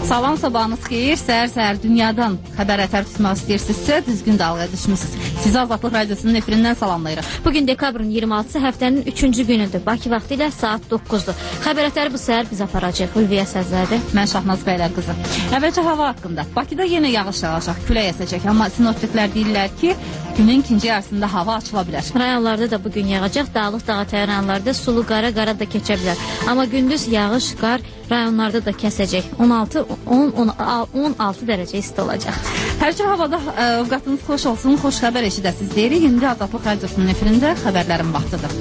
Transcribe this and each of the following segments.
Salam, sabahınız xeyir. Səhər-səhər dünyadan xəbər ətər tutmaq istəyirsinizsə, düzgün dalğaya düşmüsünüz. Sizi Azadlıq Radiosunun efirindən salamlayırıq. Bugün dekabrın 26-sı həftənin 3-cü günüdür. Bakı vaxtı ilə saat 9-dur. Xəbər ətəri bu səhər biz aparacaq. Ülviyə Səzlərdir. Mən Şahnaz Bəylər qızı. Əvvəlcə hava haqqında. Bakıda yenə yağış yağacaq, külək əsəcək. Amma sinoptiklər deyirlər ki, günün ikinci yarısında hava açıla bilər. Rayonlarda da bugün yağacaq. Dağlıq dağətəyi rayonlarda sulu qara da keçə bilər. Amma gündüz yağış, qar rayonlarda da kəsəcək. 16 dərəcə isti olacaq. Hər cür havada ovqatınız xoş olsun, xoş xəbər eşidəsiniz deyirik. İndi Azadlıq Radiosunun efirində xəbərlərin vaxtıdır.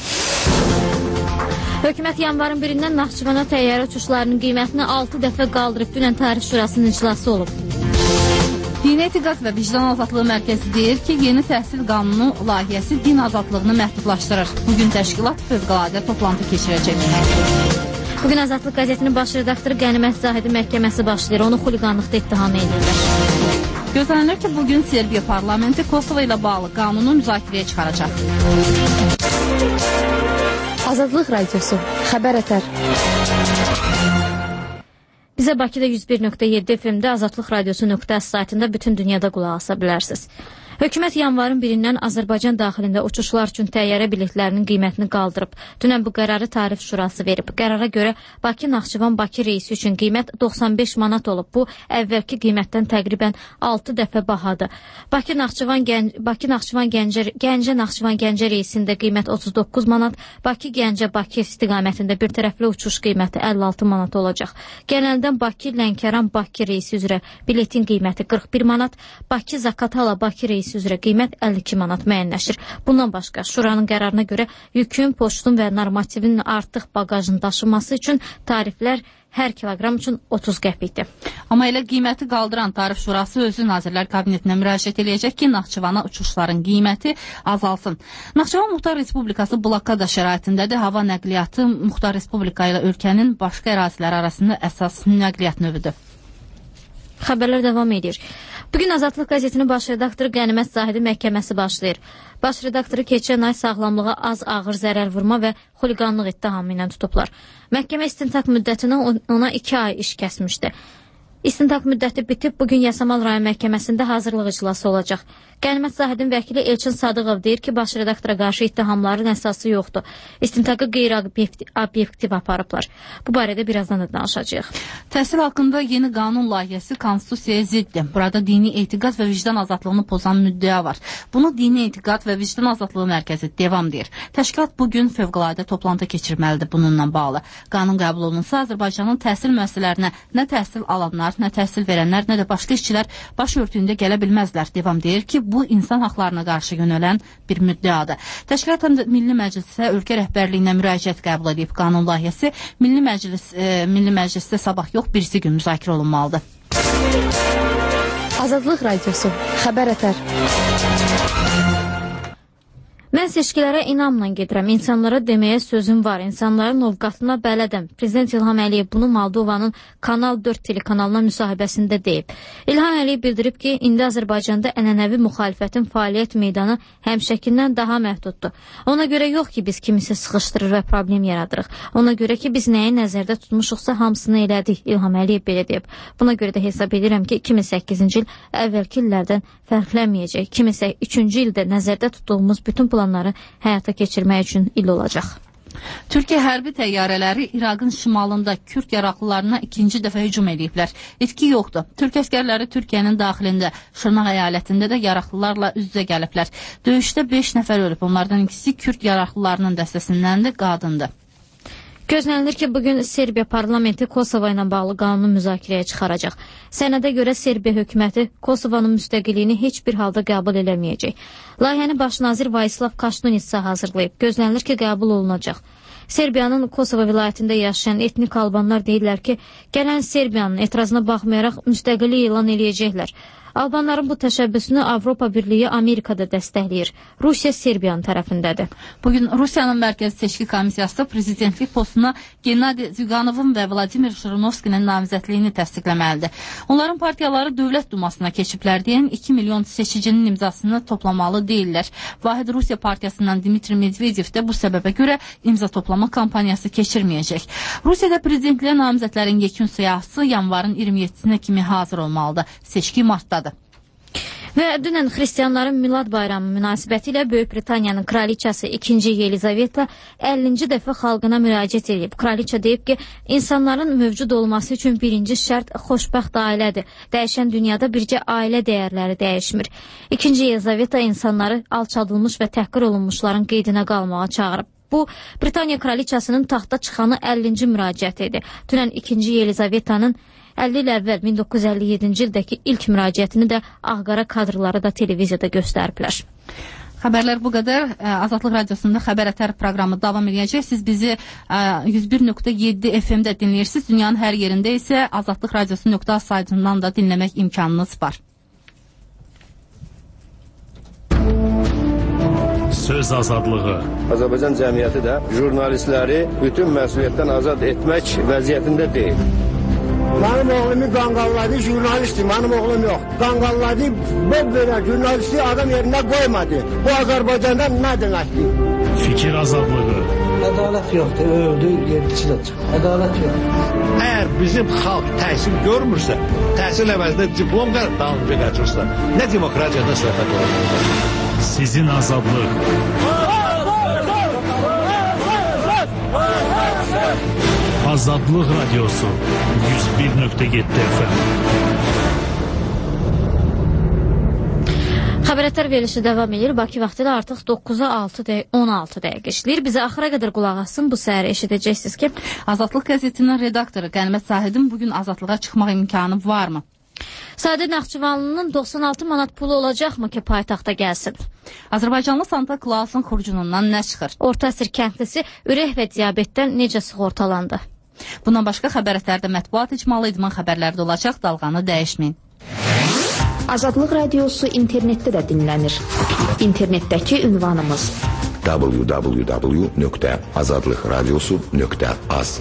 Hökumət yanvarın 1-dən Naxçıvana təyyarə uçuşlarının qiymətini 6 dəfə qaldırıb. Dünən Tarif Şurasının iclası olub. Dini Etiqad və Vicdan Azadlığı Mərkəzi deyir ki, yeni təhsil qanunu layihəsi din azadlığını məhdudlaşdırır. Bugün təşkilat fövqəladə toplantı keçirəcək. Bugün Azadlıq qəzetinin baş redaktoru Qənimət Zahidi məhkəməsi başlayır. Onu xuliqanlıqda ittiham edirlər. Gözlənilir ki, bugün Serbiya parlamenti Kosovo ilə bağlı qanunu müzakirəyə çıxaracaq. Azadlıq Radiosu, xəbər ətər. Bizə Bakıda 101.7 FM-də Azadlıq Radiosu.az saytında bütün dünyada qulaq asa bilərsiniz. Hökumət yanvarın 1-dən Azərbaycan daxilində uçuşlar üçün təyyarə biletlərinin qiymətini qaldırıb. Dünən bu qərarı Tarif Şurası verib. Qərara görə Bakı-Naxçıvan-Bakı reysi üçün qiymət 95 manat olub. Bu, əvvəlki qiymətdən təqribən 6 dəfə bahadır. Gəncə-Naxçıvan-Gəncə reysində qiymət 39 manat, Bakı-Gəncə-Bakı istiqamətində bir tərəfli uçuş qiyməti 56 manat olacaq. Genəldən Bakı-Lənkəran-Bakı reysi üzrə biletin qiyməti 41 manat, Bakı-Zakatala-Bakı reysi üzrə qiymət 52 manat müəyyənləşir. Bundan başqa, Şuranın qərarına görə yükün, poçtun və normativinin artıq bagajın daşınması üçün tariflər hər kiloqram üçün 30 qəpikdir. Amma elə qiyməti qaldıran Tarif Şurası özü Nazirlər Kabinetinə müraciət eləyəcək ki, Naxçıvana uçuşların qiyməti azalsın. Naxçıvan Muxtar Respublikası blokada şəraitindədir. Hava nəqliyyatı Muxtar Respublika ilə ölkənin başqa əraziləri arasında əsas nəqliyyat növüdür. Xəbərlər davam edir. Bugün Azadlıq qəzetinin baş redaktoru Qənimət Zahidi məhkəməsi başlayır. Baş redaktoru keçən ay sağlamlığa az ağır zərər vurma və xuliqanlıq ittihamı ilə tutublar. Məhkəmə istintaq müddətinə ona 2 ay iş kəsmişdi. İstintaq müddəti bitib, bugün Yasamal rayon məhkəməsində hazırlıq iclası olacaq. Qənimət Zahidin vəkili Elçin Sadıqov deyir ki, baş redaktora qarşı ittihamların əsası yoxdur. İstintaqı qeyri-obyektiv aparıblar. Bu barədə birazdan da danışacağıq. Təhsil haqqında yeni qanun layihəsi konstitusiyaya ziddir. Burada dini etiqad və vicdan azadlığını pozan müddəa var. Bunu Dini Etiqad və Vicdan Azadlığı Mərkəzi devam deyir. Təşkilat bugün fövqəladə toplantı keçirməlidir bununla bağlı. Qanun qəbul olunsa, Azərbaycanın təhsil müəssisələrinə nə təhsil alanlar, nə təhsil verənlər, nə də başqa işçilər baş örtüyündə gələ bilməzlər. Devam deyir ki, bu insan haqlarına qarşı yönələn bir müddəadır. Təşkilat Milli Məclisə ölkə rəhbərliyinə müraciət qəbul edib. Qanun layihəsi Milli Məclisdə sabah yox, birisi gün müzakirə olunmalıdır. Azadlıq Radiosu, xəbər ətər. Mən seçkilərə inamla gedirəm. İnsanlara deməyə sözüm var. İnsanların ovqatına bələdəm. Prezident İlham Əliyev bunu Moldovanın Kanal 4 telekanalına müsahibəsində deyib. İlham Əliyev bildirib ki, indi Azərbaycanda ənənəvi müxalifətin fəaliyyət meydanı həmişəkindən daha məhduddur. Ona görə yox ki, biz kimisi sıxışdırır və problem yaradırıq. Ona görə ki, biz nəyi nəzərdə tutmuşuqsa hamısını elədik. İlham Əliyev belə deyib. Buna görə də hesab edirəm ki, 2008-ci il əvvəlki illərdən fərqlənməyəcək. 2003-cü ildə nəzərdə tutduğumuz bütün planları həyata keçirmək üçün il olacaq. Türkiyə hərbi təyyarələri İraqın şimalında Kürd yaraqlılarına ikinci dəfə hücum ediblər. İtki yoxdur. Türk əskərləri Türkiyənin daxilində Şırnaq əyalətində də yaraqlılarla üz-üzə gəliblər. Döyüşdə 5 nəfər ölüb. Onlardan ikisi Kürd yaraqlılarının dəstəsindəndir, qadındır. Gözlənilir ki, bugün Serbiya parlamenti Kosovo ilə bağlı qanunu müzakirəyə çıxaracaq. Sənədə görə Serbiya hökuməti Kosovanın müstəqilliyini heç bir halda qəbul eləməyəcək. Layihəni baş nazir Vayislav Kaştunitsa hazırlayıb. Gözlənilir ki, qəbul olunacaq. Serbiyanın Kosovo vilayətində yaşayan etnik albanlar deyirlər ki, gələn Serbiyanın etirazına baxmayaraq müstəqillik elan eləyəcəklər. Albanların bu təşəbbüsünü Avropa Birliyi Amerikada dəstəkləyir. Rusiya Serbiyanın tərəfindədir. Bugün Rusiyanın Mərkəzi Seçki Komissiyası prezidentlik postuna Gennady Zyuganovun və Vladimir Jirinovskinin namizədliyini təsdiqləməlidir. Onların partiyaları Dövlət Dumasına keçiblər deyən 2 milyon seçicinin imzasını toplamalı deyirlər. Vahid Rusiya Partiyasından Dmitri Medvedev də bu səbəbə görə imza toplama kampaniyası keçirməyəcək. Rusiyada prezidentliyə namizədlərin yekun siyahısı yanvarın 27-sinə kimi hazır olmalıdır. Seçki martdadır. Və dünən xristianların Milad bayramı münasibəti ilə Böyük Britaniyanın kraliçası 2. Yelizaveta 50-ci dəfə xalqına müraciət edib. Kraliça deyib ki, insanların mövcud olması üçün birinci şərt xoşbəxt ailədir. Dəyişən dünyada bircə ailə dəyərləri dəyişmir. 2. Yelizaveta insanları alçadılmış və təhqir olunmuşların qeydinə qalmağa çağırıb. Bu, Britaniya kraliçasının taxta çıxanı 50-ci müraciət idi. Dünən 2. Yelizavetanın 50 il əvvəl 1957-ci ildəki ilk müraciətini də ağqara kadrları da televiziyada göstəriblər. Xəbərlər bu qədər. Azadlıq Radiosunda Xəbər Ətər proqramı davam edəcək. Siz bizi 101.7 FM-də dinləyirsiniz. Dünyanın hər yerində isə Azadlıq Radiosu.az saytından da dinləmək imkanınız var. Söz azadlığı. Azərbaycan cəmiyyəti də jurnalistləri bütün məsuliyyətdən azad etmək vəziyyətində deyil. Mənim oğlumu qanqalladı, jurnalistdir, mənim oğlum yox. Qanqalladı, belə jurnalisti adam yerində qoymadı. Bu Azərbaycanda nə deməkdir? Fikir azadlığı. Ədalət yoxdur, öldü, yedisi də çıxır. Ədalət yoxdur. Əgər bizim xalq təhsil görmürsə, təhsil əvəzində diplom dalınca qaçırsa, nə demokratiyadan söhbət olur? Sizin azadlıq. Azadlıq Radiosu 101.7 FM. Xəbərətər verilişi davam edir. Bakı vaxtı ilə artıq 9-a 16 dəqiqə işləyir. Bizə axıra qədər qulaq asın. Bu səhər eşidəcəksiniz ki, Azadlıq qəzetinin redaktoru Qənimət Zahidin bugün azadlığa çıxmaq imkanı varmı? Sadə Naxçıvanlının 96 manat pulu olacaqmı ki, paytaxta gəlsin? Azərbaycanlı Santa Claus'un xurcunundan nə çıxır? Orta əsr kəndlisi ürək və diabetdən necə sığortalandı? Bundan başqa xəbərətlərdə mətbuat icmalı idman xəbərlərdə olacaq. Dalğanı dəyişməyin. Azadlıq Radiosu internetdə də dinlənir. İnternetdəki ünvanımız www.azadlıqradiosu.az.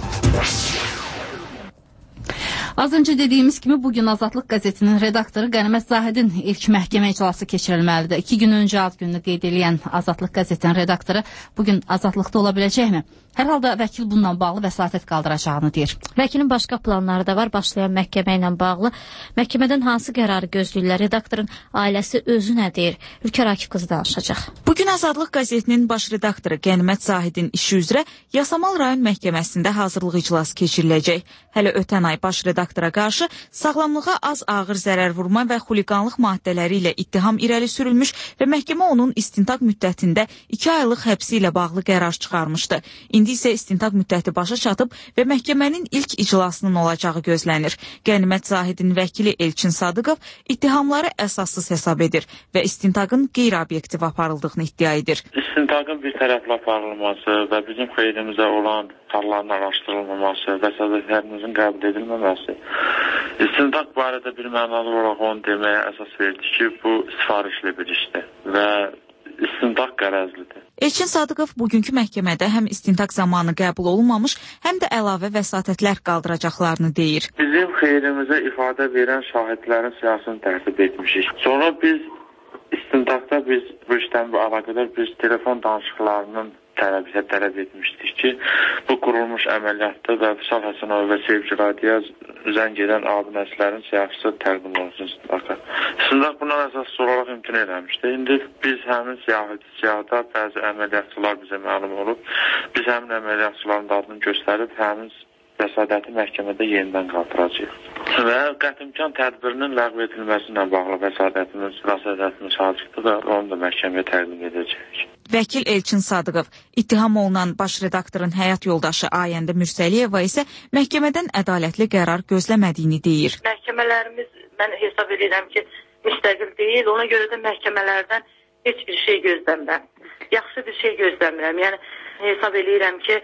Az öncə dediyimiz kimi bugün Azadlıq qəzetinin redaktoru Qənimət Zahidin ilk məhkəmə iclası keçirilməlidir. 2 gün öncə ad gününü qeyd edən Azadlıq qəzetinin redaktoru bugün azadlıqda ola biləcəkmi? Hər halda vəkil bununla bağlı vəsatət qaldıracağını deyir. Vəkilin başqa planları da var. Başlayan məhkəmə ilə bağlı. Məhkəmədən hansı qərarı gözləyirlər? Redaktorun ailəsi özü nə deyir? Ülkər Akif qızı danışacaq. Bugün Azadlıq qəzetinin baş redaktoru Qənimət Zahidin işi üzrə Yasamal rayon məhkəməsində hazırlıq iclası keçiriləcək. Hələ ötən ay baş redaktora qarşı sağlamlığa az ağır zərər vurma və xuliqanlıq maddələri ilə ittiham irəli sürülmüş və məhkəmə onun istintaq müddətində 2 aylıq həbsi ilə bağlı qərar çıxarmışdı. İndi isə istintaq müddəti başa çatıb və məhkəmənin ilk iclasının olacağı gözlənir. Qənimət Zahidin vəkili Elçin Sadıqov ittihamları əsassız hesab edir və istintaqın qeyri-obyektiv aparıldığını iddia edir. İstintaqın bir tərəfli aparılması və bizim xeyrimizə olan halların araşdırılmaması, vəsatətlərimizin qəbul edilməməsi, istintaq barədə bir mənalı olaraq onu deməyə əsas verdi ki, bu sifarişli bir işdir və istintaq qərəzlidir. Elçin Sadıqov bugünkü məhkəmədə həm istintaq zamanı qəbul olunmamış, həm də əlavə vəsatətlər qaldıracaqlarını deyir. Bizim xeyrimizə ifadə verən şahidlərin siyasını tərtib etmişik. Sonra biz istintaqda bu işdən əlaqədar biz telefon danışıqlarının tələb etmişdik ki, bu qurulmuş əməliyyatda və Vüsal Həsənov və Sevgi Radiyaz zəng edən abunəçilərin siyahısı təqdim olunsun istifaqa. İstintaq bundan əsaslı olaraq imtina eləmişdi. İndi biz həmin siyahıda bəzi əməliyyatçılar bizə məlum olub. Biz həmin əməliyyatçıların adını göstərib həmin vəsadəti məhkəmədə yenidən qaldıracağıq. Və qətimkan tədbirinin ləğv edilməsi ilə bağlı vəsadətimiz hazırdır və onu da məhkəməyə təqdim edəcəyik. Vəkil Elçin Sadıqov ittiham olunan baş redaktorun həyat yoldaşı Ayəndə Mürsəliyeva isə məhkəmədən ədalətli qərar gözləmədiyini deyir. Məhkəmələrimiz mən hesab edirəm ki, müstəqil deyil. Ona görə də məhkəmələrdən heç bir şey gözləmirəm. Yaxşı bir şey gözləmirəm. Yəni hesab edirəm ki,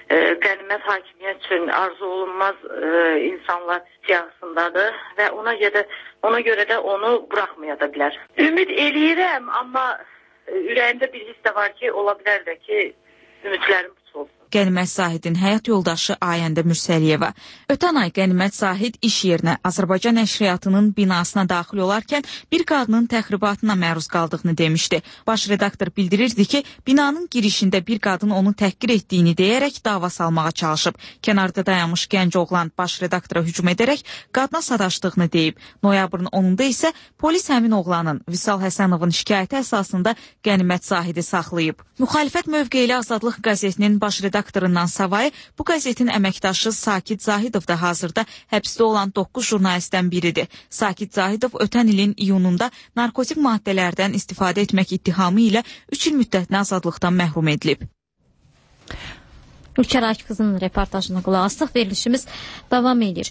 qənimət hakimiyyət üçün arzu olunmaz insanlar siyahısındadır və ona görə də onu buraxmaya da bilər. Ümid eləyirəm, amma ürəyimdə bir hiss də var ki, ola bilər də ki, ümidlərim puç olsun. Qənimət Zahidin həyat yoldaşı Ayəndə Mürsəliyeva. Ötən ay Qənimət Zahid iş yerinə Azərbaycan nəşriyyatının binasına daxil olarkən bir qadının təxribatına məruz qaldığını demişdi. Baş redaktor bildirirdi ki, binanın girişində bir qadın onu təhqir etdiyini deyərək dava salmağa çalışıb. Kənarda dayanmış gənc oğlan baş redaktora hücum edərək qadına sataşdığını deyib. Noyabrın 10-da isə polis həmin oğlanın Vüsal Həsənovun şikayəti əsasında Qənimət Zahidi saxlayıb. Müxalifət mövqeyli Azadlıq qəzetinin baş redaktorundan savayı bu qəzetin əməkdaşı Sakit Zahidov da hazırda həbsdə olan 9 jurnalistdən biridir. Sakit Zahidov ötən ilin iyununda narkotik maddələrdən istifadə etmək ittihamı ilə 3 il müddətinə azadlıqdan məhrum edilib. Ülkər Akifqızın reportajına qulaq asdıq. Verilişimiz davam edir.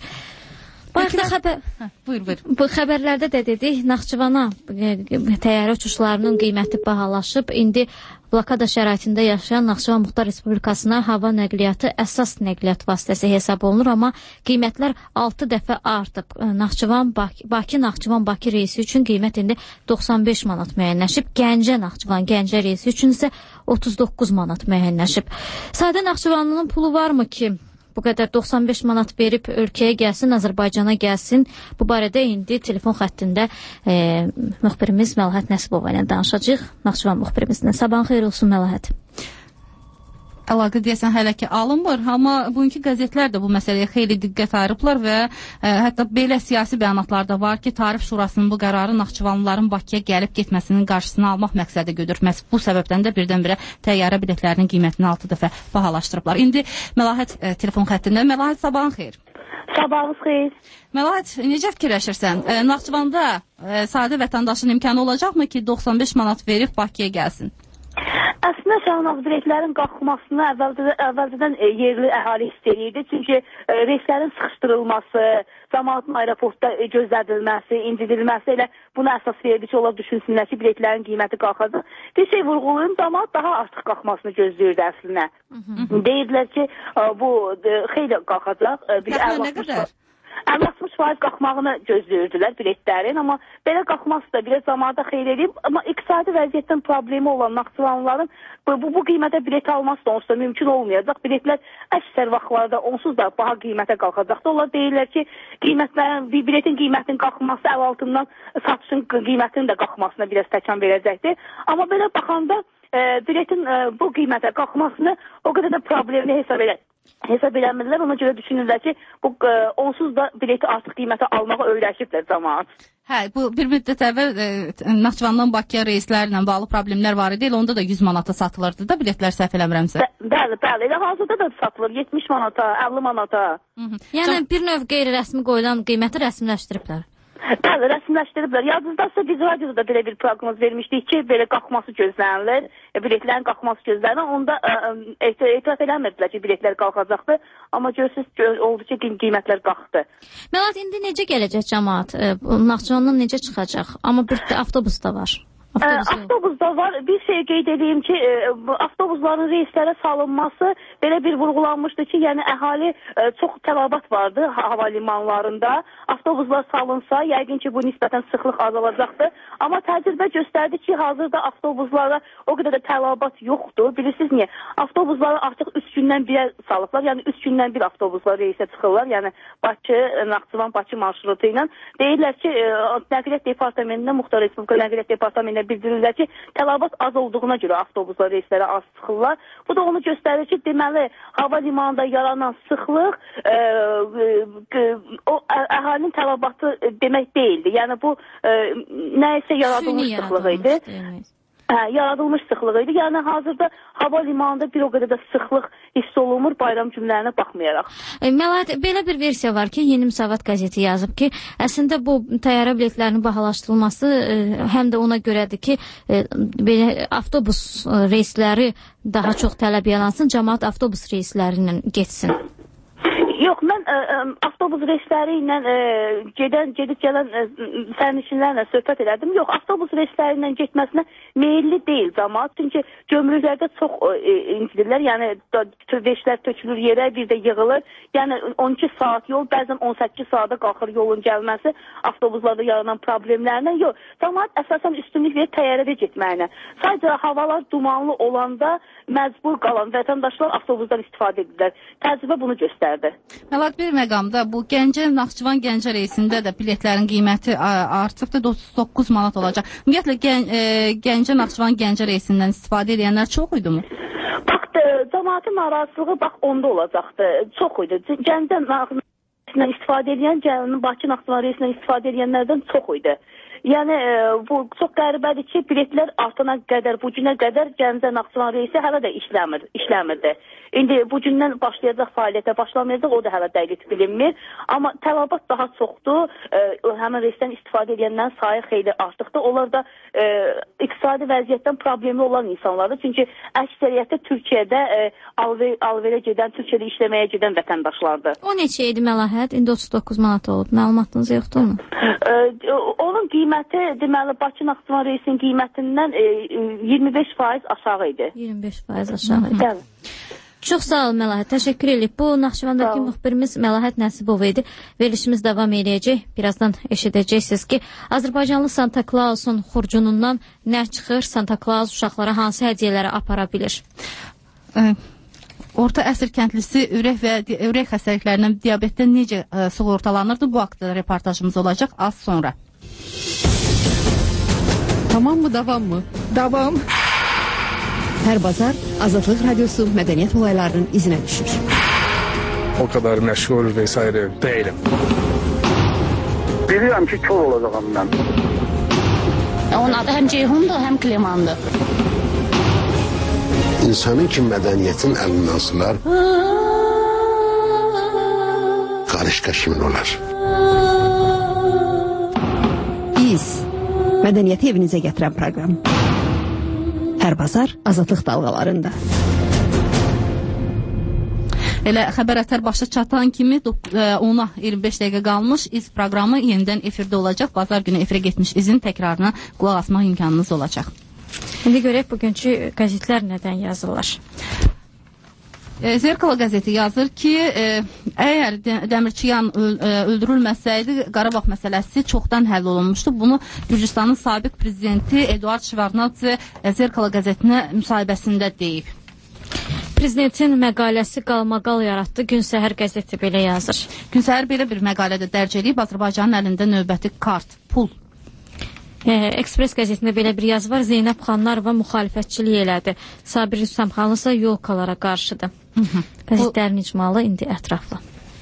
Bu xəbərlərdə də dedik, Naxçıvana təyyarə uçuşlarının qiyməti bahalaşıb. İndi blokada şəraitində yaşayan Naxçıvan Muxtar Respublikasına hava nəqliyyatı əsas nəqliyyat vasitəsi hesab olunur, amma qiymətlər 6 dəfə artıb. Bakı-Naxçıvan-Bakı reysi üçün qiymət indi 95 manat müəyyənləşib. Gəncə-Naxçıvan-Gəncə reysi üçün isə 39 manat müəyyənləşib. Sadə Naxçıvanlının pulu varmı ki, bu qədər 95 manat verib ölkəyə gəlsin, Azərbaycana gəlsin? Bu barədə indi telefon xəttində müxbirimiz Məlahət Nəsibova ilə danışacağıq. Naxçıvan müxbirimizlə. Sabahın xeyir olsun Məlahət. Əlaqə deyəsən hələ ki alınmır, amma bugünkü qəzetlər də bu məsələyə xeyli diqqət ayırıblar və hətta belə siyasi bəyanatlar da var ki, Tarif Şurasının bu qərarı Naxçıvanlıların Bakıya gəlib getməsinin qarşısını almaq məqsədi güdür. Məhz bu səbəbdən də birdən-birə təyyarə biletlərinin qiymətini 6 dəfə bahalaşdırıblar. İndi Məlahət telefon xəttində. Məlahət, sabahın xeyir. Sabahınız xeyir. Məlahət, necə fikirləşirsən? Naxçıvanda sadə vətəndaşın imkanı olacaqmı ki, 95 manat verib Bakıya gəlsin? Əslində Şahnaz biletlərin qalxmasını əvvəlcədən yerli əhali istəyirdi. Çünki reyslərin sıxışdırılması, cəmaatın aeroportda gözlədilməsi, incidilməsi elə buna əsas verdi ki, onlar düşünsünlər ki, biletlərin qiyməti qalxacaq. Bir şey vurğulayım, cəmaat daha artıq qalxmasını gözləyirdi əslində. Deyirdilər ki, bu xeyli qalxacaq. Təxminən nə qədər? 60% qalxmağını gözləyirdilər biletlərin, amma belə qalxması da biraz zamanda xeyir edib, amma iqtisadi vəziyyətdən problemi olan Naxçıvanlıların bu qiymətə bilet alması da onsuz da mümkün olmayacaq. Biletlər əksər vaxtlarda onsuz da baha qiymətə qalxacaqdır. Onlar deyirlər ki, biletin qiymətinin qalxması əl altından satışın qiymətinin də qalxmasına biraz təkan verəcəkdir. Amma belə baxanda biletin bu qiymətə qalxmasını o qədər də problemli hesab eləmirlər. Ona görə düşünürlər ki, onsuz da bileti artıq qiymətə almağa öyrəşiblər cəmaat. Bu bir müddət əvvəl Naxçıvandan Bakıya reyslərlə bağlı problemlər var idi. Onda da 100 manata satılırdı da biletlər, səhv eləmirəmsə. Bəli. Elə hazırda da satılır 70 manata, 50 manata. Yəni bir növ qeyri-rəsmi qoyulan qiyməti rəsmiləşdiriblər. Bəli, rəsmiləşdiriblər. Yadınızdasa biz radioda belə bir proqnoz vermişdik ki, belə qalxması gözlənilir, biletlərin qalxması gözlənilir. Onda etiraf eləmirdilər ki, biletlər qalxacaqdı. Amma görürsünüz, oldu ki, qiymətlər qalxdı. Məlahət, indi necə gələcək cəmaat? Naxçıvandan necə çıxacaq? Amma bir avtobus da var. Avtobusda var. Bir şey qeyd edeyim ki, avtobusların reyslərə salınması belə bir vurğulanmışdı ki, yəni əhali çox tələbat vardı hava limanlarında. Avtobuslar salınsa, yəqin ki, bu nisbətən sıxlıq azalacaqdır. Amma təcrübə göstərdi ki, hazırda avtobuslara o qədər də tələbat yoxdur. Bilirsiniz niyə? Avtobusları artıq 3 gündən birə salıblar. Yəni 3 gündən bir avtobuslar reysə çıxırlar. Yəni Bakı, Naxçıvan, Bakı marşrutu ilə. Deyirlər ki, Nəqliyyat Departamentində, Muxtar Respublika Nəqliyyat Departamentində bildirirlər ki, tələbat az olduğuna görə avtobuslar reyslərə az çıxırlar. Bu da onu göstərir ki, deməli, hava limanında yaranan sıxlıq o əhalinin tələbatı demək deyildi. Yəni bu nəyəsə yaradılmış sıxlıq idi. Yaradılmış sıxlıq idi. Yəni hazırda hava limanında bir o qədər də sıxlıq hiss olunmur bayram günlərinə baxmayaraq. Məlahət, belə bir versiya var ki, Yeni Müsavat qəzeti yazıb ki, əslində bu təyyarə biletlərinin bahalaşdırılması həm də ona görədir ki, belə avtobus reysləri daha çox tələb yaransın, cəmaat avtobus reysləri ilə getsin. Yox, mən avtobus reysləri ilə gedib gələn sərnişinlərlə söhbət elədim. Yox, avtobus reysləri ilə getməsinə meyilli deyil cəmaət. Çünki gömrüklərdə çox incidirlər. Yəni veşlər tökülür yerə, bir də yığılır. Yəni 12 saat yol, bəzən 18 saata qalxır yolun gəlməsi avtobuslarda yaranan problemlərlə. Yox, cəmaət əsasən üstünlük verir təyyarədə getməyinə. Sadəcə havalar dumanlı olanda məcbur qalan vətəndaşlar avtobusdan istifadə edirlər. Təcrübə bunu göstərdi. Məlahət, bir məqamda bu Gəncə, Naxçıvan Gəncə reysində də biletlərin qiyməti artıqdır, 39 manat olacaq. Ümumiyyətlə Gəncə, Naxçıvan Gəncə reysindən istifadə edənlər çox idi mi? Bax, cəmaətin narazılığı bax onda olacaqdı. Çox idi. Gəncə reysindən istifadə edən, Bakı Naxçıvan reysindən istifadə edənlərdən çox idi. Yəni bu çox qəribədir ki, biletlər artana qədər, bu günə qədər Gəncə Naxçıvan reysi hələ də işləmirdi. İndi bu gündən başlayacaq fəaliyyətə başlamayacaq, o da hələ dəqiq bilinmir. Amma tələbat daha çoxdur. Həmin reysdən istifadə edənlərin sayı xeyli artıqdır. Onlar da iqtisadi vəziyyətdən problemi olan insanlardır. Çünki əksəriyyətdə Türkiyədə alverə gedən, Türkiyədə işləməyə gedən vətəndaşlardır. O neçə idi Məlahət? İndi 39 manat olub. Məlumatınız yoxdur mu? Onun qiyməti, deməli, Bakı Naxçıvan reysinin qiymətindən 25% aşağı idi. 25% aşağı idi. Bəli. Çox sağ olun Məlahət, təşəkkür edirik. Bu Naxçıvandakı müxbirimiz Məlahət Nəsibova idi. Verilişimiz davam edəcək. Birazdan eşidəcəksiniz ki, Azərbaycanlı Santa Clausun xurcunundan nə çıxır, Santa Claus uşaqlara hansı hədiyyələri apara bilir? Orta əsr kəndlisi ürək və ürək xəstəliklərindən diabetdən necə sığortalanırdı? Bu haqqda reportajımız olacaq az sonra. Tamam mı, davam mı? Davam. Hər bazar Azadlıq Radiosu mədəniyyət olaylarının izinə düşür. O kadar məşğul vesaire değilim. Bilirəm ki, kör olacağım mən. Onun adı həm Ceyhundur, həm Klimandır. İnsanın ki, mədəniyyətin əlindən sılar, qarışqa kimin olar? Biz, mədəniyyəti evinizə gətirən proqram. Hər bazar Azadlıq dalğalarında. Elə xəbər ətər başa çatan kimi 10-a 25 dəqiqə qalmış İz proqramı yenidən efirdə olacaq. Bazar günü efirə getmiş İzin təkrarına qulaq asmaq imkanınız olacaq. İndi görək bugünkü qəzetlər nədən yazırlar. Zerkala qəzeti yazır ki, əgər Dəmirçiyan öldürülməsəydi, Qarabağ məsələsi çoxdan həll olunmuşdu. Bunu Gürcüstanın sabiq prezidenti Eduard Şevarnadze Zerkala qəzetinə müsahibəsində deyib. Prezidentin məqaləsi qalmaqal yaratdı. Gün Səhər qəzeti belə yazır. Gün Səhər belə bir məqalədə dərc edib, Azərbaycanın əlində növbəti kart, pul. Ekspres qəzetində belə bir yazı var. Zeynəb Xanlarova müxalifətçilik elədi. Sabir Rüstəmxanlı isə yolkalara qarşıdır. Qəzetlərin icmalı indi ətraflı.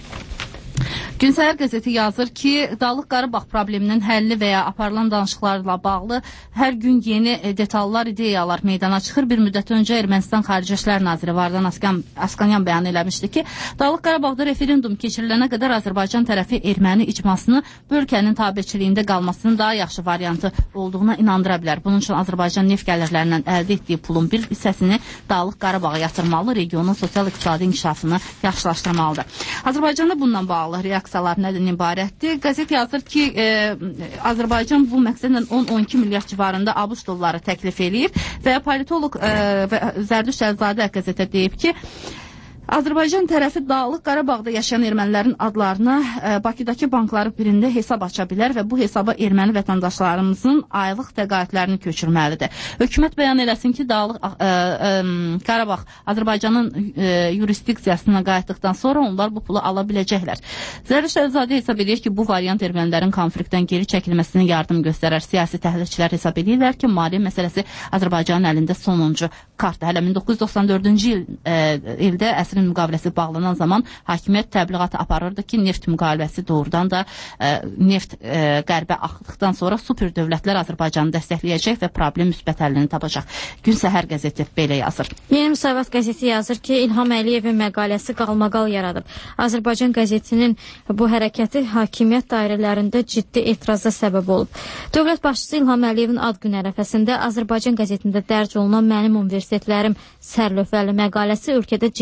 Gün Səhər qəzeti yazır ki, Dağlıq Qarabağ probleminin həlli və ya aparılan danışıqlarla bağlı hər gün yeni detallar, ideyalar meydana çıxır. Bir müddət öncə Ermənistan Xarici İşlər Naziri Vardan Askanyan bəyan eləmişdi ki, Dağlıq Qarabağda referendum keçirilənə qədər Azərbaycan tərəfi erməni icmasını bölgənin tabeçiliyində qalmasının daha yaxşı variantı olduğuna inandıra bilər. Bunun üçün Azərbaycan neft gəlirlərindən əldə etdiyi pulun bir hissəsini Dağlıq Qarabağa yatırmalı, regionun sosial-iqtisadi inkişafını yaxşılaşdırmalıdır. Azərbaycanda bundan bağlı reaksiyalar nədən ibarətdir? Qəzet yazır ki, Azərbaycan bu məqsədlə 10-12 milyard civarında ABŞ dolları təklif eləyib və politoloq Zərdüş Əlzadə qəzetə deyib ki, Azərbaycan tərəfi Dağlıq Qarabağda yaşayan ermənilərin adlarına Bakıdakı bankları birində hesab aça bilər və bu hesaba erməni vətəndaşlarımızın aylıq təqaüdlərini köçürməlidir. Hökumət bəyan eləsin ki, Dağlıq Qarabağ Azərbaycanın yurisdiksiyasına qayıtdıqdan sonra onlar bu pulu ala biləcəklər. Zərdüş Əlzadə hesab edir ki, bu variant ermənilərin konfliktdən geri çəkilməsinə yardım göstərər. Siyasi təhlilçilər hesab edirlər ki, maliyyə məsələsi Azərbaycanın əlində sonuncu kartdır. Hələ 1994-cü ildə əsrin müqaviləsi bağlanan zaman hakimiyyət təbliğat aparırdı ki, neft müqaviləsi doğrudan da neft qərbə axdıqdan sonra super dövlətlər Azərbaycanı dəstəkləyəcək və problem müsbət həllini tapacaq. Gün Səhər qəzeti belə yazır. Yeni Müsavat qəzeti yazır ki, İlham Əliyevin məqaləsi qalmaqal yaradıb. Azərbaycan qəzetinin bu hərəkəti hakimiyyət dairələrində ciddi etiraza səbəb olub. Dövlət başçısı İlham Əliyevin ad günü ərəfəsində Azərbaycan qəzetində dərc olunan Mənim universitetlərim sərlövhəli məqaləsi ölkədə ciddi rezonans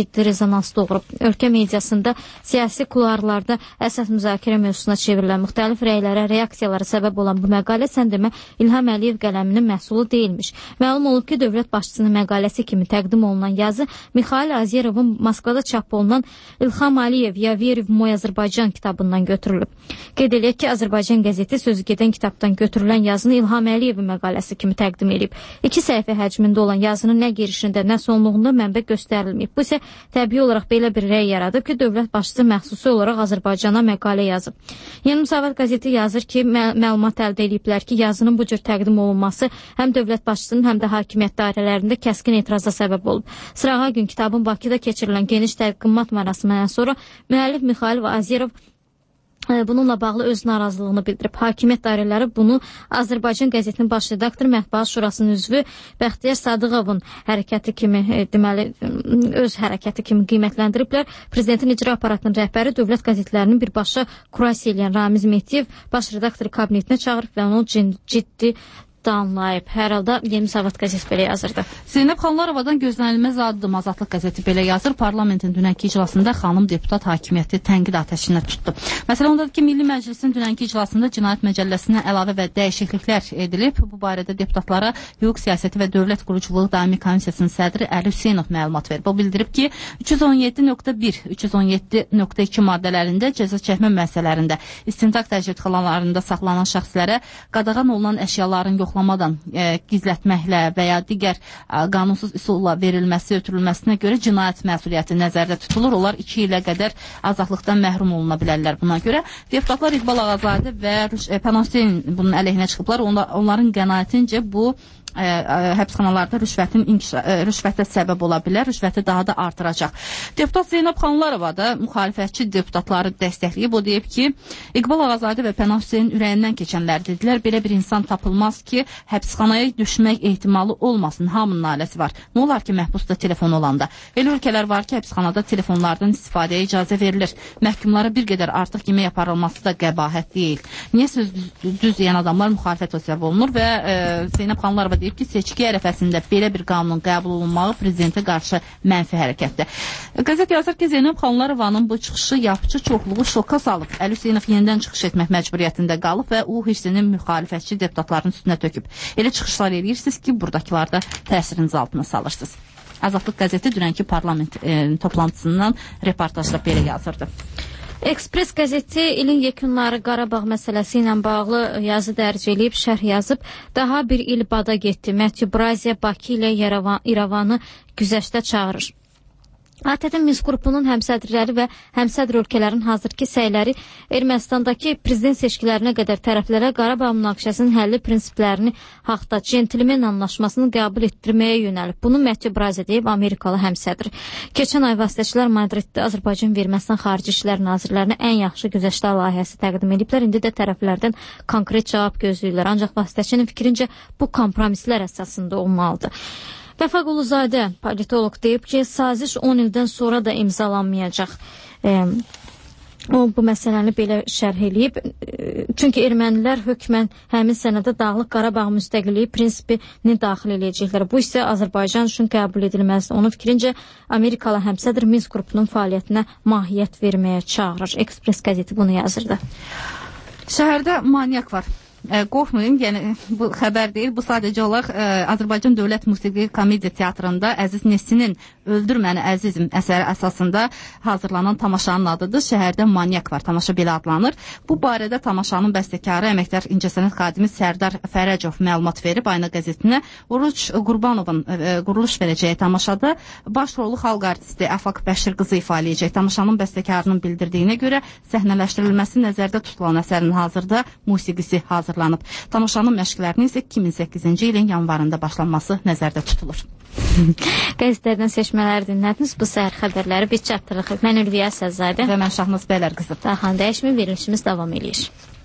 rezonans doğurub. Ölkə mediasında, siyasi kularlarda əsas müzakirə mövzusuna çevrilən müxtəlif rəylərə, reaksiyalara səbəb olan bu məqalə sən demə İlham Əliyev qələminin məhsulu deyilmiş. Məlum olub ki, dövlət başçısının məqaləsi kimi təqdim olunan yazı Mikhail Azerovun Moskvada çap olunan İlham Əliyev Ya Veri v Moy Azərbaycan kitabından götürülüb. Qeyd eləyək ki, Azərbaycan qəzeti sözü gedən kitabdan götürülən yazını İlham Əliyevin məqaləsi kimi təqdim edib. 2 səhifə həcmində olan yazının nə girişində, nə sonluğunda mənbə göstərilməyib. Bu isə təbii olaraq belə bir rəy yaradıb ki, dövlət başçısı məxsusi olaraq Azərbaycana məqalə yazıb. Yeni Müsavat qəzeti yazır ki, məlumat əldə ediblər ki, yazının bu cür təqdim olunması həm dövlət başçısının, həm də hakimiyyət dairələrində kəskin etiraza səbəb olub. Sırağa gün kitabın Bakıda keçirilən geniş təqdimat mərasimindən sonra müəllif Mikhail Azerov bununla bağlı öz narazılığını bildirib. Hakimiyyət dairələri bunu Azərbaycan qəzetinin baş redaktoru Mətbuat Şurasının üzvü Bəxtiyar Sadıqovun hərəkəti kimi, deməli, öz hərəkəti kimi qiymətləndiriblər. Prezidentin icra aparatının rəhbəri dövlət qəzetlərinin birbaşa kurasiya edən Ramiz Mehdiyev baş redaktoru kabinetinə çağırıb və onu ciddi danlayıb. Hər halda Yeni Müsavat qəzeti belə yazırdı. Zeynəb Xanlarovadan gözlənilməz addım Azadlıq qəzeti belə yazır. Parlamentin dünənki iclasında xanım deputat hakimiyyəti tənqid atəşinə tutdu. Məsələn, ondadır ki, Milli Məclisin dünənki iclasında Cinayət Məcəlləsinə əlavə və dəyişikliklər edilib. Bu barədə deputatlara Hüquq Siyasəti və Dövlət Quruculuğu Daimi Komissiyasının sədri Əli Hüseynov məlumat verib. O bildirib ki, 317.1, 317.2 maddələrində cəza çəkmə müəssisələrində, istintaq təcridxanalarında saxlanan şəxslərə qadağan olunan əşyaların yoxlamadan gizlətməklə və ya digər qanunsuz üsulla verilməsi, ötürülməsinə görə cinayət məsuliyyəti nəzərdə tutulur. Onlar 2 ilə qədər azadlıqdan məhrum oluna bilərlər buna görə. Deputatlar İqbal Ağazadə və Pənah Hüseyn bunun əleyhinə çıxıblar. Onların qənaətincə bu həbsxanalarda rüşvətə səbəb ola bilər, rüşvəti daha da artıracaq. Deputat Zeynəb Xanlarova da müxalifətçi deputatları dəstəkləyib. O deyib ki, İqbal Ağazadə və Pənah Hüseyn ürəyindən keçənlər dedilər. Belə bir insan tapılmaz ki, həbsxanaya düşmək ehtimalı olmasın. Hamının ailəsi var. Nə olar ki, məhbusda telefon olanda? Elə ölkələr var ki, həbsxanada telefonlardan istifadəyə icazə verilir. Məhkumlara bir qədər artıq yemək aparılması da qəbahət deyil. Niyə söz düz deyən adamlar müxalifət səbəb olunur və Zeynəb Xanlarova deyib ki, seçki ərəfəsində belə bir qanunun qəbul olunmağı prezidentə qarşı mənfi hərəkətdir. Qəzet yazır ki, Zeynəb Xanlarovanın bu çıxışı yapıcı çoxluğu şoka salıb. Əli Hüseynov yenidən çıxış etmək məcburiyyətində qalıb və o hissini müxalifətçi deputatların üstünə töküb. Elə çıxışlar edirsiniz ki, buradakılar da təsiriniz altına salırsınız. Azadlıq qəzeti dünənki parlament toplantısından reportajda belə yazırdı. Ekspres qəzeti ilin yekunları Qarabağ məsələsi ilə bağlı yazı dərc eləyib, şərh yazıb. Daha bir il bada getdi. Mətyu Braziya Bakı ilə İrəvanı güzəştə çağırır. ATƏT-in Minsk qrupunun həmsədrləri və həmsədr ölkələrin hazırki səyləri Ermənistandakı prezident seçkilərinə qədər tərəflərə Qarabağ münaqişəsinin həlli prinsiplərini haqda centlmen anlaşmasını qəbul etdirməyə yönəlib. Bunu Mətyu Braziya deyib Amerikalı həmsədr. Keçən ay vasitəçilər Madriddə Azərbaycan və Ermənistan Xarici İşlər Nazirlərinə ən yaxşı güzəştə layihəsi təqdim ediblər. İndi də tərəflərdən konkret cavab gözləyirlər. Ancaq vasitəçinin fikrincə bu kompromislər əsasında olmalıdır. Vəfa Quluzadə, politolog, deyib ki, saziş 10 ildən sonra da imzalanmayacaq. O bu məsələni belə şərh eləyib. Çünki ermənilər hökmən həmin sənədə Dağlıq Qarabağ müstəqilliyi prinsipini daxil eləyəcəklər. Bu isə Azərbaycan üçün qəbul edilməzdir. Onun fikrincə Amerikalı həmsədr Minsk qrupunun fəaliyyətinə mahiyyət verməyə çağırır. Ekspres qəzeti bunu yazırdı. Şəhərdə manyak var. Qorxmayın, yəni bu xəbər deyil, bu sadəcə olaraq Azərbaycan Dövlət Musiqi Komediya Teatrında Əziz Nesinin Öldür Məni Əzizim əsəri əsasında hazırlanan tamaşanın adıdır. Şəhərdə manyak var, tamaşa belə adlanır. Bu barədə tamaşanın bəstəkarı, əməkdar incəsənət xadimi Sərdar Fərəcov məlumat verib Ayna qəzetinə. Oruç Qurbanovun quruluş verəcəyi tamaşada baş rolu xalq artisti Əfaq Bəşir qızı ifa eləyəcək. Tamaşanın bəstəkarının bildirdiyinə görə səhnələşdirilməsi nəzərdə tutulan əsərin hazırda musiqisi hazırlanıb. Tamaşanın məşqlərinin isə 2008-ci ilin yanvarında başlanması nəzərdə tutulur. Qəzetlərdən seçmələri dinlədiniz. Bu səhər xəbərləri biz çatdırırıq. Mən Ülviyə Səzzadə və mən Şahnaz Bəylər qızı. Daxan dəyişmə verilişimiz davam edir.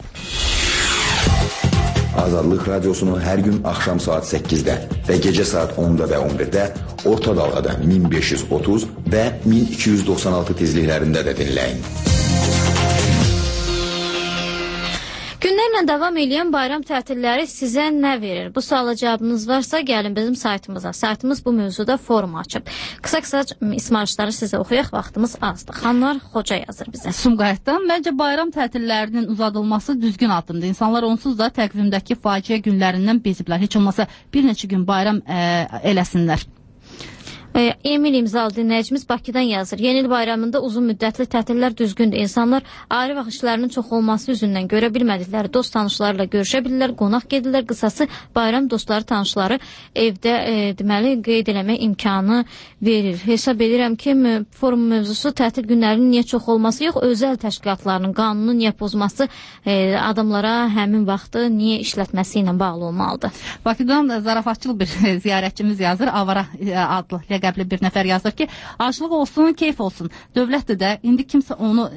Azadlıq Radiosunu hər gün axşam saat 8-də və gecə saat 10-da və 11-də orta dalğada 1530 və 1296 tezliklərində də dinləyin. Günlərlə davam edən bayram tətilləri sizə nə verir? Bu suala cavabınız varsa gəlin bizim saytımıza. Saytımız bu mövzuda forum açıb. Qısa ismarışları sizə oxuyaq, vaxtımız azdır. Xanlar Xoca yazır bizə. Sumqayıtdan məncə bayram tətillərinin uzadılması düzgün addımdır. İnsanlar onsuz da təqvimdəki faciə günlərindən beziblər. Heç olmasa bir neçə gün bayram eləsinlər. Emil imzalı dinləyicimiz Bakıdan yazır. Yeni il bayramında uzun müddətli tətillər düzgündür. İnsanlar ayrı vaxt işlərinin çox olması üzündən görə bilmədikləri dost tanışlarla görüşə bilirlər, qonaq gedirlər. Qısası bayram dostları, tanışları evdə deməli qeyd eləmək imkanı verir. Hesab edirəm ki, forum mövzusu tətil günlərinin niyə çox olması yox, özəl təşkilatlarının qanunu niyə pozması adamlara həmin vaxtı niyə işlətməsi ilə bağlı olmalıdır. Bakıdan zarafatçıl bir ziyarətçimiz yazır. Avara adlı qəbli bir nəfər yazır ki, aclıq olsun, keyf olsun. Dövlətdə də indi kimsə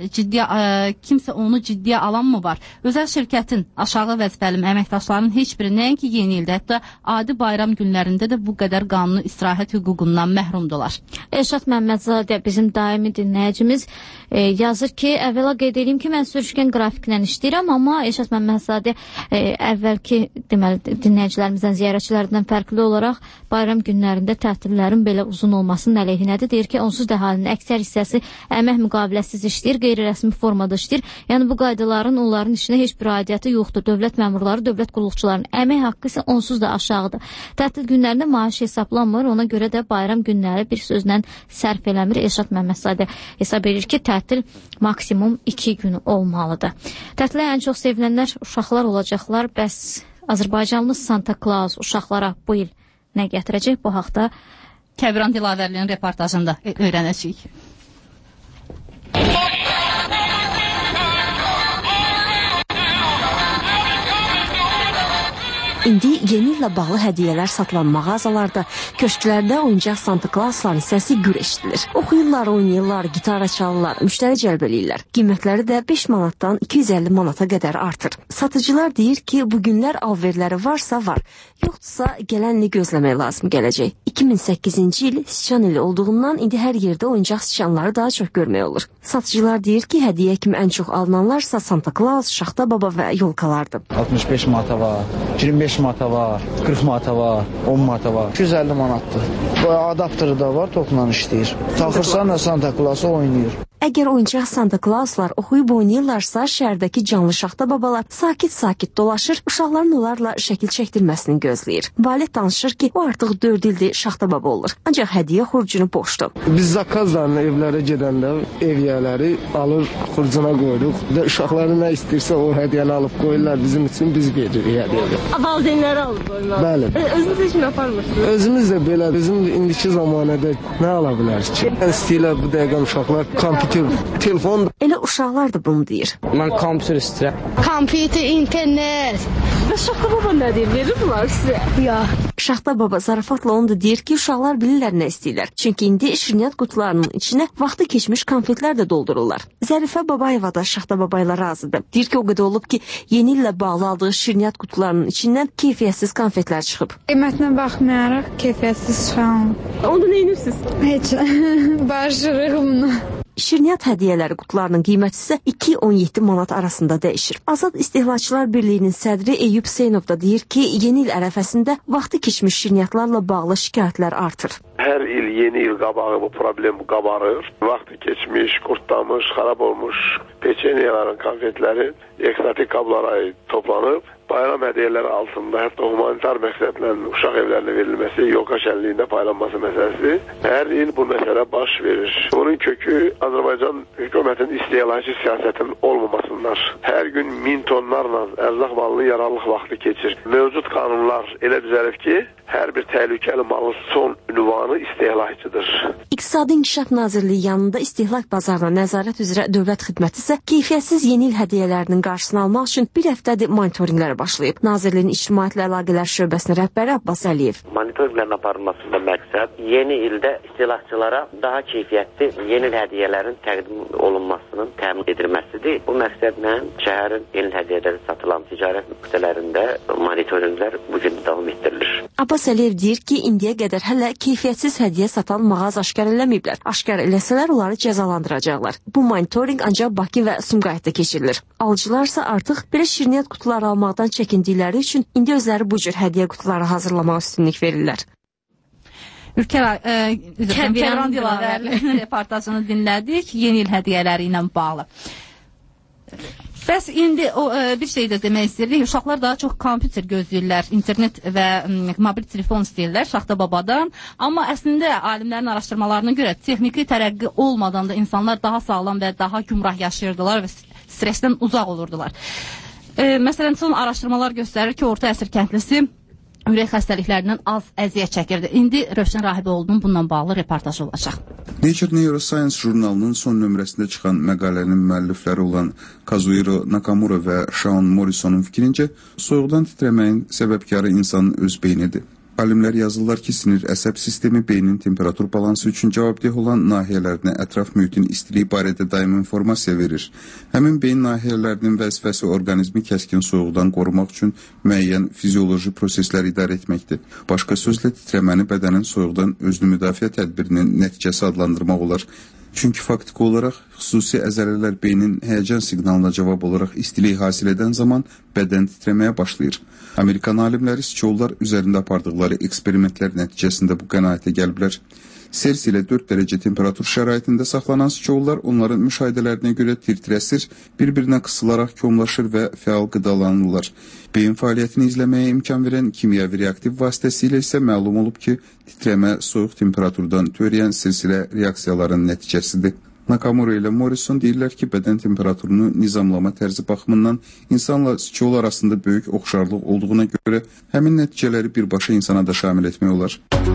onu ciddiyə alan mı var? Özəl şirkətin aşağı vəzifəli əməkdaşlarının heç biri nəinki yeni ildə, hətta adi bayram günlərində də bu qədər qanuni istirahət hüququndan məhrumdular. Elşad Məmmədzadə bizim daimi dinləyicimiz yazır ki, əvvəla qeyd edeyim ki, mən sürüşkən qrafiklə işləyirəm, amma Elşad Məmmədzadə əvvəlki deməli dinləyicilərimizdən, ziyarətçilərdən fərqli olaraq bayram günlərində tətillərin belə uzun olmasının əleyhinədir. Deyir ki, onsuz da əhalinin əksər hissəsi əmək müqaviləsiz işləyir, qeyri-rəsmi formada işləyir. Yəni bu qaydaların onların işinə heç bir aidiyyəti yoxdur. Dövlət məmurları, dövlət qulluqçularının əmək haqqı isə onsuz da aşağıdır. Tətil günlərində maaş hesablanmır, ona görə də bayram günləri bir sözlə sərf eləmir. Elşad Məmmədzadə hesab edir ki, tətil maksimum 2 gün olmalıdır. Tətilə ən çox sevinənlər uşaqlar olacaqlar. Bəs Azərbaycanlı Santa Claus uşaqlara bu il nə gətirəcək? Bu haqda Kəbran Dilavərlinin reportajında öyrənəcəyik. İndi yeni illə bağlı hədiyyələr satılan mağazalarda, köşklərdə oyuncaq Santa Clausların səsi gür eşidilir. Oxuyurlar, oynayırlar, gitara çalırlar, müştəri cəlb eləyirlər. Qiymətləri də 5 manatdan 250 manata qədər artır. Satıcılar deyir ki, bu günlər alverləri varsa var, yoxdursa gələn ili gözləmək lazım gələcək. 2008-ci il siçan ili olduğundan indi hər yerdə oyuncaq siçanları daha çox görmək olur. Satıcılar deyir ki, hədiyyə kimi ən çox alınanlarsa Santa Claus, Şaxta Baba və yolkalardır. 65 manata var, 25 manata var, 40 manata var, 10 manata var. 250 manatdır. Bu adaptörü da var, topla işləyir. Taxırsan da Santa Claus'u oynayır. Əgər oyuncaq Santa Clauslar oxuyub oynayırlarsa, şəhərdəki canlı Şaxta Babalar sakit-sakit dolaşır, uşaqların onlarla şəkil çəkdirməsini gözləyir. Valid danışır ki, o artıq 4 ildir Şaxta Baba olur. Ancaq hədiyyə xurcunu boşdur. Biz zakazla evlərə gedəndə evyələri alır, xurcuna qoyuruq. Uşaqları nə istəyirsə o hədiyyəni alıb qoyurlar bizim üçün, biz veririk hədiyyəni. Valideynləri alıb qoyurlar. Bəli. Özünüz heç nə aparmırsınız? Özümüz də belə, bizim indiki zamanədə nə ala bilərik ki? İstəyirlər bu dəqiqə uşaqlar telefon. Elə uşaqlar da bunu deyir. Mən kompüter istəyirəm. Kompüter, internet. Və Şaxta Baba nə deyir? Verir bunlar sizə? Ya. Şaxta Baba zarafatla onu da deyir ki, uşaqlar bilirlər nə istəyirlər. Çünki indi şirniyyat qutularının içinə vaxtı keçmiş konfetlər də doldururlar. Zərifə Babayeva da Şaxta Baba ilə razıdır. Deyir ki, o qədər olub ki, yeni illə bağlı aldığı şirniyyat qutularının içindən keyfiyyətsiz konfetlər çıxıb. Qiymətinə baxmayaraq keyfiyyətsiz çıxan. Onda nə edirsiniz? Heç. Başırıq bunu. Şirniyyat hədiyyələri qutularının qiyməti isə 2-17 manat arasında dəyişir. Azad İstehlakçılar Birliyinin sədri Eyüp Seynov da deyir ki, yeni il ərəfəsində vaxtı keçmiş şirniyyatlarla bağlı şikayətlər artır. Hər il yeni il qabağı bu problem qabarır. Vaxtı keçmiş, qurtlamış, xarab olmuş peçenyelərin, konfetlərin eksotik qablara toplanıb bayram hədiyyələri altında hətta humanitar məqsədlə uşaq evlərinə verilməsi, yolka şənliyində paylanması məsələsi hər il bu məsələ baş verir. Bunun kökü Azərbaycan hökumətinin istehlakçı siyasətinin olmamasınlar. Hər gün 1000 tonlarla ərzaq malının yararlıq vaxtı keçir. Mövcud qanunlar elə düzəlib ki, hər bir təhlükəli malın son ünvanı istehlakçıdır. İqtisadi İnkişaf Nazirliyi yanında istehlak bazarına nəzarət üzrə dövlət xidməti isə keyfiyyətsiz yeni il hədiyyələrinin qarşısını almaq üçün bir həftədir monitorinqlərə başlayıb. Nazirliyin İctimaiyyətlə Əlaqələr Şöbəsinin rəhbəri Abbas Əliyev. Monitorinqlərin aparılmasında məqsəd yeni ildə istehlakçılara daha keyfiyyətli yeni il hədiyyələrin təqdim olunmasının təmin edilməsidir. Bu məqsədlə şəhərin yeni hədiyyələri satılan ticarət nöqtələrində monitorinqlər bu gün davam etdirilir. Abbas Əliyev deyir ki, indiyə qədər hələ keyfiyyətsiz hədiyyə satan mağaz aşkar eləməyiblər. Aşkar eləsələr onları cəzalandıracaqlar. Bu monitorinq ancaq Bakı və Sumqayıtda keçirilir. Alıcılarsa artıq belə şirniyyat qutuları almaqdan çəkindikləri üçün indi özləri bu cür hədiyyə qutuları hazırlamaq üstünlük verirlər. Kəbirən Dilavərli reportajını dinlədik yeni il hədiyyələri ilə bağlı. Bəs indi bir şey də demək istəyirdik. Uşaqlar daha çox kompüter gözləyirlər, internet və mobil telefon istəyirlər Şaxta Babadan. Amma əslində alimlərin araşdırmalarına görə texniki tərəqqi olmadan da insanlar daha sağlam və daha gümrah yaşayırdılar və stressdən uzaq olurdular. Məsələn, son araşdırmalar göstərir ki, orta əsr kəndlisi ürək xəstəliklərindən az əziyyət çəkirdi. İndi Rövşən Rahiboğlu'nun bununla bağlı reportajı olacaq. Nature Neuroscience jurnalının son nömrəsində çıxan məqalənin müəllifləri olan Kazuhiro Nakamura və Sean Morrison'un fikrincə, soyuqdan titrəməyin səbəbkarı insanın öz beynidir. Alimlər yazırlar ki, sinir əsəb sistemi beynin temperatur balansı üçün cavabdeh olan nahiyələrinə ətraf mühitin istiliyi barədə daim informasiya verir. Həmin beyin nahiyələrinin vəzifəsi orqanizmi kəskin soyuqdan qorumaq üçün müəyyən fizioloji proseslər idarə etməkdir. Başqa sözlə titrəməni bədənin soyuqdan özünü müdafiə tədbirinin nəticəsi adlandırmaq olar. Çünki faktiki olaraq xüsusi əzələlər beynin həyəcan siqnalına cavab olaraq istilik hasil edən zaman bədən titrəməyə başlayır. Amerikan alimləri siçovullar üzərində apardıqları eksperimentlər nəticəsində bu qənaətə gəliblər. Selsi ilə 4 dərəcə temperatur şəraitində saxlanan siçovullar onların müşahidələrinə görə tir-tir əsir, bir-birinə qısılaraq komlaşır və fəal qidalanırlar. Beyin fəaliyyətini izləməyə imkan verən kimyəvi reaktiv vasitəsilə isə məlum olub ki, titrəmə soyuq temperaturdan törəyən silsilə reaksiyaların nəticəsidir. Nakamura ilə Morrison deyirlər ki, bədən temperaturunu nizamlama tərzi baxımından insanla siçovul arasında böyük oxşarlıq olduğuna görə həmin nəticələri birbaşa insana da şamil etmək olar.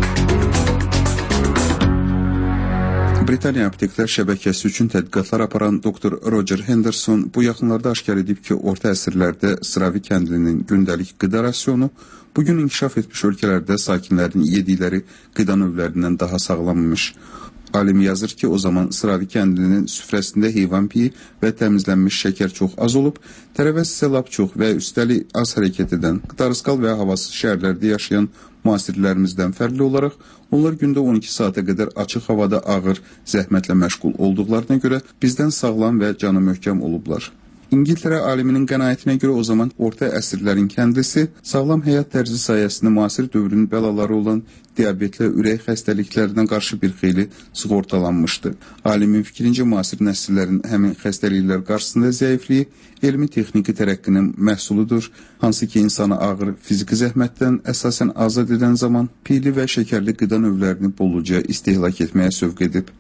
Britaniya Apteklər şəbəkəsi üçün tədqiqatlar aparan Dr. Roger Henderson bu yaxınlarda aşkar edib ki, orta əsrlərdə Sıravi kəndlinin gündəlik qida rasionu bugün inkişaf etmiş ölkələrdə sakinlərin yedikləri qida növlərindən daha sağlammış. Alim yazır ki, o zaman Sıravi kəndlinin süfrəsində heyvan piyi və təmizlənmiş şəkər çox az olub, tərəvəz isə lap çox və üstəlik az hərəkət edən, qıdarısqal və havasız şəhərlərdə yaşayan müasirlərimizdən fərqli olaraq, onlar gündə 12 saata qədər açıq havada ağır, zəhmətlə məşğul olduqlarına görə bizdən sağlam və canı möhkəm olublar. İngiltərə aliminin qənaətinə görə o zaman orta əsrlərin kəndlisi sağlam həyat tərzi sayəsində müasir dövrün bəlaları olan diabetlə ürək xəstəliklərinə qarşı bir xeyli sığortalanmışdı. Alimin fikrincə müasir nəsillərin həmin xəstəliklər qarşısında zəifliyi elmi-texniki tərəqqinin məhsuludur, hansı ki insanı ağır fiziki zəhmətdən əsasən azad edən zaman piyli və şəkərli qida növlərini bolluca istehlak etməyə sövq edib.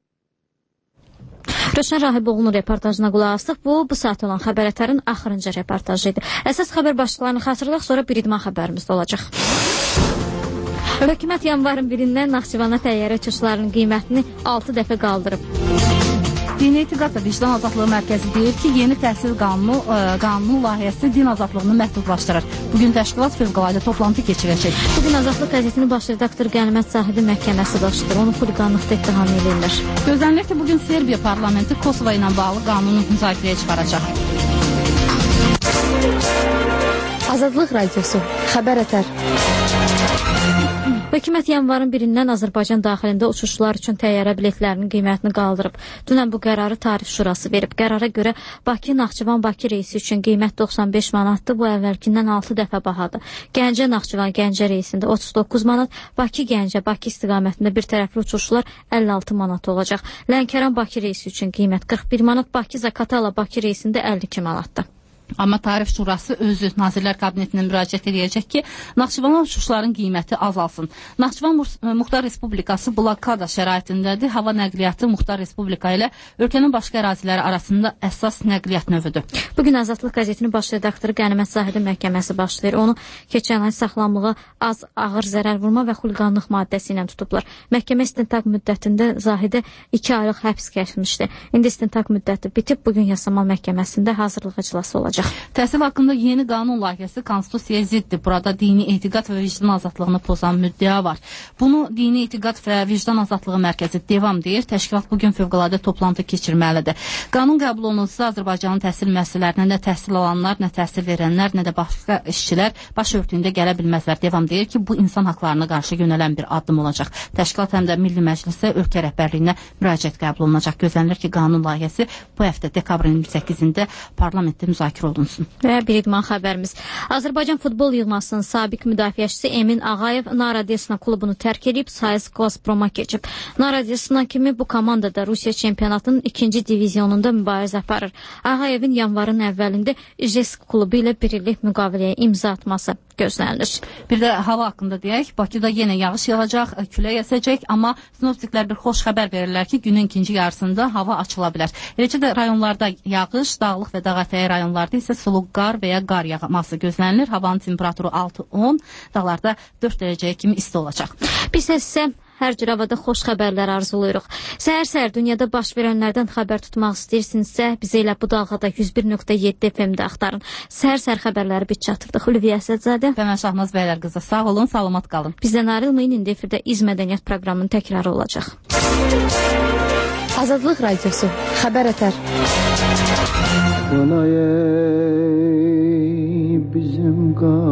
Rövşən Rahiboğlu'nun reportajına qulaq asdıq. Bu saat olan xəbər ətərin axırıncı reportajı idi. Əsas xəbər başlıqlarını xatırladıq, sonra bir idman xəbərimiz də olacaq. Hökumət yanvarın 1-dən Naxçıvana təyyarə uçuşlarının qiymətini 6 dəfə qaldırıb. Dini Etiqad və Vicdan Azadlığı Mərkəzi deyir ki, yeni təhsil qanunu layihəsi din azadlığını məhdudlaşdırır. Bugün təşkilat fövqəladə toplantı keçirəcək. Bugün Azadlıq qəzetinin baş redaktoru Qənimət Zahidin məhkəməsi başlayır. Onu xuliqanlıqda ittiham edirlər. Gözlənilir ki, bugün Serbiya parlamenti Kosova ilə bağlı qanunu müzakirəyə çıxaracaq. Azadlıq radiosu, xəbər ətər. Hökumət yanvarın 1-dən Azərbaycan daxilində uçuşlar üçün təyyarə biletlərinin qiymətini qaldırıb. Dünən bu qərarı Tarif Şurası verib. Qərara görə Bakı-Naxçıvan-Bakı reysi üçün qiymət 95 manatdır, bu əvvəlkindən 6 dəfə bahadır. Gəncə-Naxçıvan-Gəncə reysində 39 manat, Bakı-Gəncə-Bakı istiqamətində bir tərəfli uçuşlar 56 manat olacaq. Lənkəran-Bakı reysi üçün qiymət 41 manat, Bakı-Zaqatala-Bakı reysində 52 manatdır. Amma Tarif Şurası özü Nazirlər Kabinetinə müraciət edəcək ki, Naxçıvana uçuşların qiyməti azalsın. Naxçıvan Muxtar Respublikası blokada şəraitindədir. Hava nəqliyyatı Muxtar Respublika ilə ölkənin başqa əraziləri arasında əsas nəqliyyat növüdür. Bugün Azadlıq qəzetinin baş redaktoru Qənimət Zahidin məhkəməsi başlayır. Onu keçən ay sağlamlığa az ağır zərər vurma və xuliqanlıq maddəsi ilə tutublar. Məhkəmə istintaq müddətində Zahidə 2 aylıq həbs kəsmişdi. İndi istintaq müddəti bitib, bugün Yasamal məhkəməsində hazırlıq iclası olacaq. olacaq. Təhsil haqqında yeni qanun layihəsi konstitusiyaya ziddir. Burada dini etiqad və vicdan azadlığını pozan müddəa var. Bunu Dini Etiqad və Vicdan Azadlığı Mərkəzi Devam deyir. Təşkilat bugün fövqəladə toplantı keçirməlidir. Qanun qəbul olunsa Azərbaycanın təhsil müəssisələrinə nə təhsil alanlar, nə təhsil verənlər, nə də başqa işçilər baş örtüyündə gələ bilməzlər. Devam deyir ki, bu insan haqlarına qarşı yönələn bir addım olacaq. Təşkilat həm də Milli Məclisə ölkə rəhbərliyinə müraciət qəbul olunacaq. Gözlənilir ki, qanun layihəsi bu həftə dekabrın 28-də parlamentdə müzakirə olunsun. Və bir idman xəbərimiz. Azərbaycan futbol yığmasının sabiq müdafiəçisi Emin Ağayev Nara Desna klubunu tərk edib, Sayız Gazproma keçib. Nara Desna kimi bu komandada Rusiya çempionatının 2-ci divizionunda mübarizə aparır. Ağayevin yanvarın əvvəlində Ijesk klubu ilə bir illik müqaviləyə imza atması gözlənilir. Bir də hava haqqında deyək. Bakıda yenə yağış yağacaq, külək əsəcək, amma sinoptiklər bir xoş xəbər verirlər ki, günün ikinci yarısında hava açıla bilər. Eləcə də rayonlarda yağış, dağlıq və dağətəyi rayonlarda isə sulu qar və ya qar yağması gözlənilir. Havanın temperaturu 6-10, dağlarda 4 dərəcəyə kimi isti olacaq. Biz isə hər cür havada xoş xəbərlər arzuluyuruq. Səhər-səhər dünyada baş verənlərdən xəbər tutmaq istəyirsinizsə, bizə elə bu dalğada 101.7 FM-də axtarın. Səhər-səhər xəbərləri biz çatdırdıq. Hülviyə Əsədzadə və mən Şahnaz Bəylər qızı. Sağ olun, salamat qalın. Bizdən ayrılmayın, indi efirdə İz Mədəniyyət proqramının təkrarı olacaq. Azadlıq Radiosu, xəbər ətər. Bizim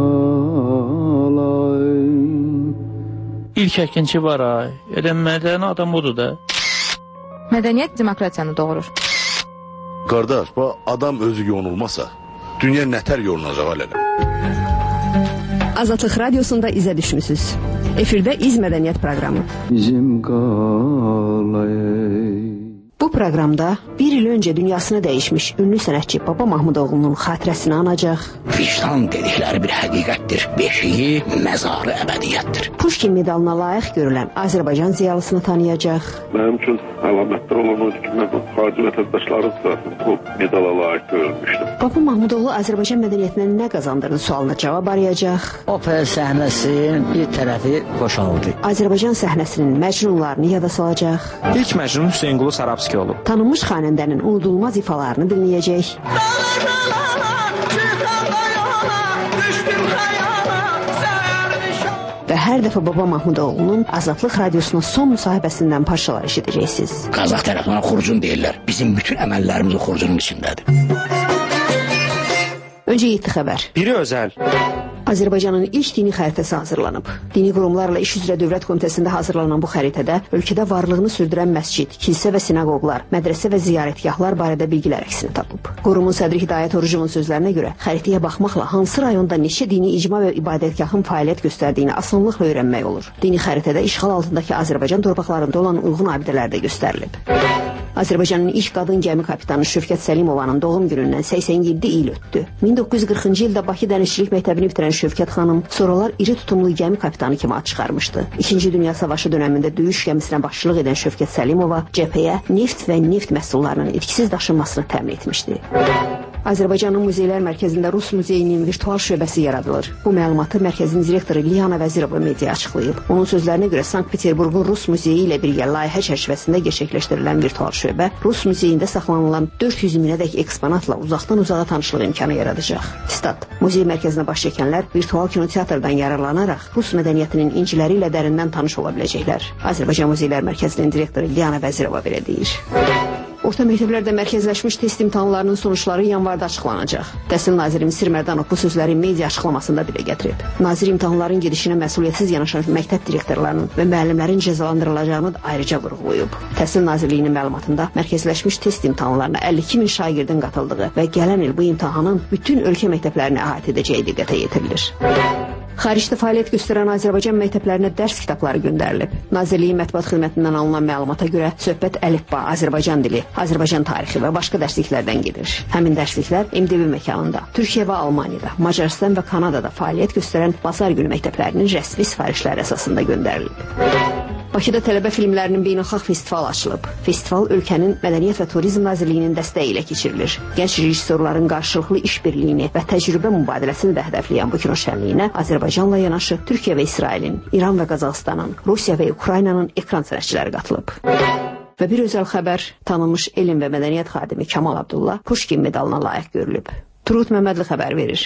qalay. İlk əkinçi var ay. Mədəni adam odur da. Mədəniyyət demokratiyanı doğurur. Qardaş, bu adam özü yonulmasa, dünya nətər yolunacaq alələ? Azadlıq Radiosunda izə düşmüsünüz. Efirdə İz Mədəniyyət proqramı. Bizim qalay. Bu proqramda bir il öncə dünyasını dəyişmiş ünlü sənətçi Baba Mahmudoğlu'nun xatirəsini anacaq. Vicdan dedikləri bir həqiqətdir. Beşiyi məzarı əbədiyyətdir. Pushkin medalına layiq görülən Azərbaycan ziyalısını tanıyacaq. Mənim üçün əlamətlər olan oydu ki, mən xarici vətəndaşların sırasında bu medala layiq görülmüşdüm. Baba Mahmudoğlu Azərbaycan mədəniyyətinə nə qazandırdı sualına cavab arayacaq. Opera səhnəsinin bir tərəfi boşaldı. Azərbaycan səhnəsinin məcnunlarını yada salacaq. İlk məcnun Hüseynqulu Sarabski olub. Tanınmış xanəndənin unudulmaz ifalarını dinləyəcək. Və hər dəfə Baba Mahmudoğlu'nun Azadlıq Radiosunun son müsahibəsindən parçalar eşidəcəksiniz. Qazaq tərəfinə xurcun deyirlər. Bizim bütün əməllərimiz o xurcunun içindədir. Öncə 7 xəbər. Biri özəl. Azərbaycanın ilk dini xəritəsi hazırlanıb. Dini qurumlarla iş üzrə Dövlət Komitəsində hazırlanan bu xəritədə ölkədə varlığını sürdürən məscid, kilsə və sinaqoqlar, mədrəsə və ziyarətgahlar barədə bilgilər əksini tapıb. Qurumun sədri Hidayət Orucovun sözlərinə görə xəritəyə baxmaqla hansı rayonda neçə dini icma və ibadətgahın fəaliyyət göstərdiyini asanlıqla öyrənmək olur. Dini xəritədə işğal altındakı Azərbaycan torpaqlarında olan uyğun abidələr də göstərilib. Azərbaycanın ilk qadın gəmi kapitanı Şövkət Səlimovanın doğum günündən 87 il ötdü. 1940-cı ildə Bakı Dənizçilik Məktəbini bitirən Şövkət xanım sonralar iri tutumlu gəmi kapitanı kimi ad çıxarmışdı. İkinci Dünya Savaşı dövründə döyüş gəmisinə başçılıq edən Şövkət Səlimova cəbhəyə neft və neft məhsullarının itkisiz daşınmasını təmin etmişdi. Azərbaycanın Muzeylər Mərkəzində Rus Muzeyinin virtual şöbəsi yaradılır. Bu məlumatı mərkəzin direktoru Liyana Vəzirova media açıqlayıb. Onun sözlərinə görə Sankt-Peterburqun Rus Muzeyi ilə birgə layihə çərçivəsində gerçəkləşdirilən virtual şöbə Rus Muzeyində saxlanılan 400 minədək eksponatla uzaqdan uzağa tanışlıq imkanı yaradacaq. Stat: Muzey mərkəzinə baş çəkənlər virtual kinoteatrdan yararlanaraq Rus mədəniyyətinin inciləri ilə dərindən tanış ola biləcəklər. Azərbaycan Muzeylər Mərkəzinin direktoru Liyana Vəzirova belə deyir. Orta məktəblərdə mərkəzləşmiş test imtahanlarının sonuçları yanvarda açıqlanacaq. Təhsil naziri Misir Mərdanov bu sözləri media açıqlamasında dilə gətirib. Nazir imtahanların gedişinə məsuliyyətsiz yanaşan məktəb direktorlarının və müəllimlərin cəzalandırılacağını da ayrıca vurğulayıb. Təhsil Nazirliyinin məlumatında mərkəzləşmiş test imtahanlarına 52 min şagirdin qatıldığı və gələn il bu imtahanın bütün ölkə məktəblərini əhatə edəcəyi diqqətə yetirilir. Xaricdə fəaliyyət göstərən Azərbaycan məktəblərinə dərs kitabları göndərilib. Nazirliyin mətbuat xidmətindən alınan məlumata görə söhbət əlifba, Azərbaycan dili, Azərbaycan tarixi və başqa dərsliklərdən gedir. Həmin dərsliklər MDB məkanında, Türkiyə və Almaniyada, Macarıstan və Kanadada fəaliyyət göstərən Bazar günü məktəblərinin rəsmi sifarişləri əsasında göndərilib. Bakıda tələbə filmlərinin beynəlxalq festival açılıb. Festival ölkənin Mədəniyyət və Turizm Nazirliyinin dəstəyi ilə keçirilir. Gənc rejissorların qarşılıqlı işbirliyini və təcrübə mübadiləsini də hədəfləyən bu kino şənliyinə Azərbaycanla yanaşı Türkiyə və İsrailin, İran və Qazaxıstanın, Rusiya və Ukraynanın ekran sənətçiləri qatılıb. Və bir özəl xəbər, tanınmış elm və mədəniyyət xadimi Kamal Abdulla Pushkin medalına layiq görülüb. Turgut Məmmədli xəbər verir.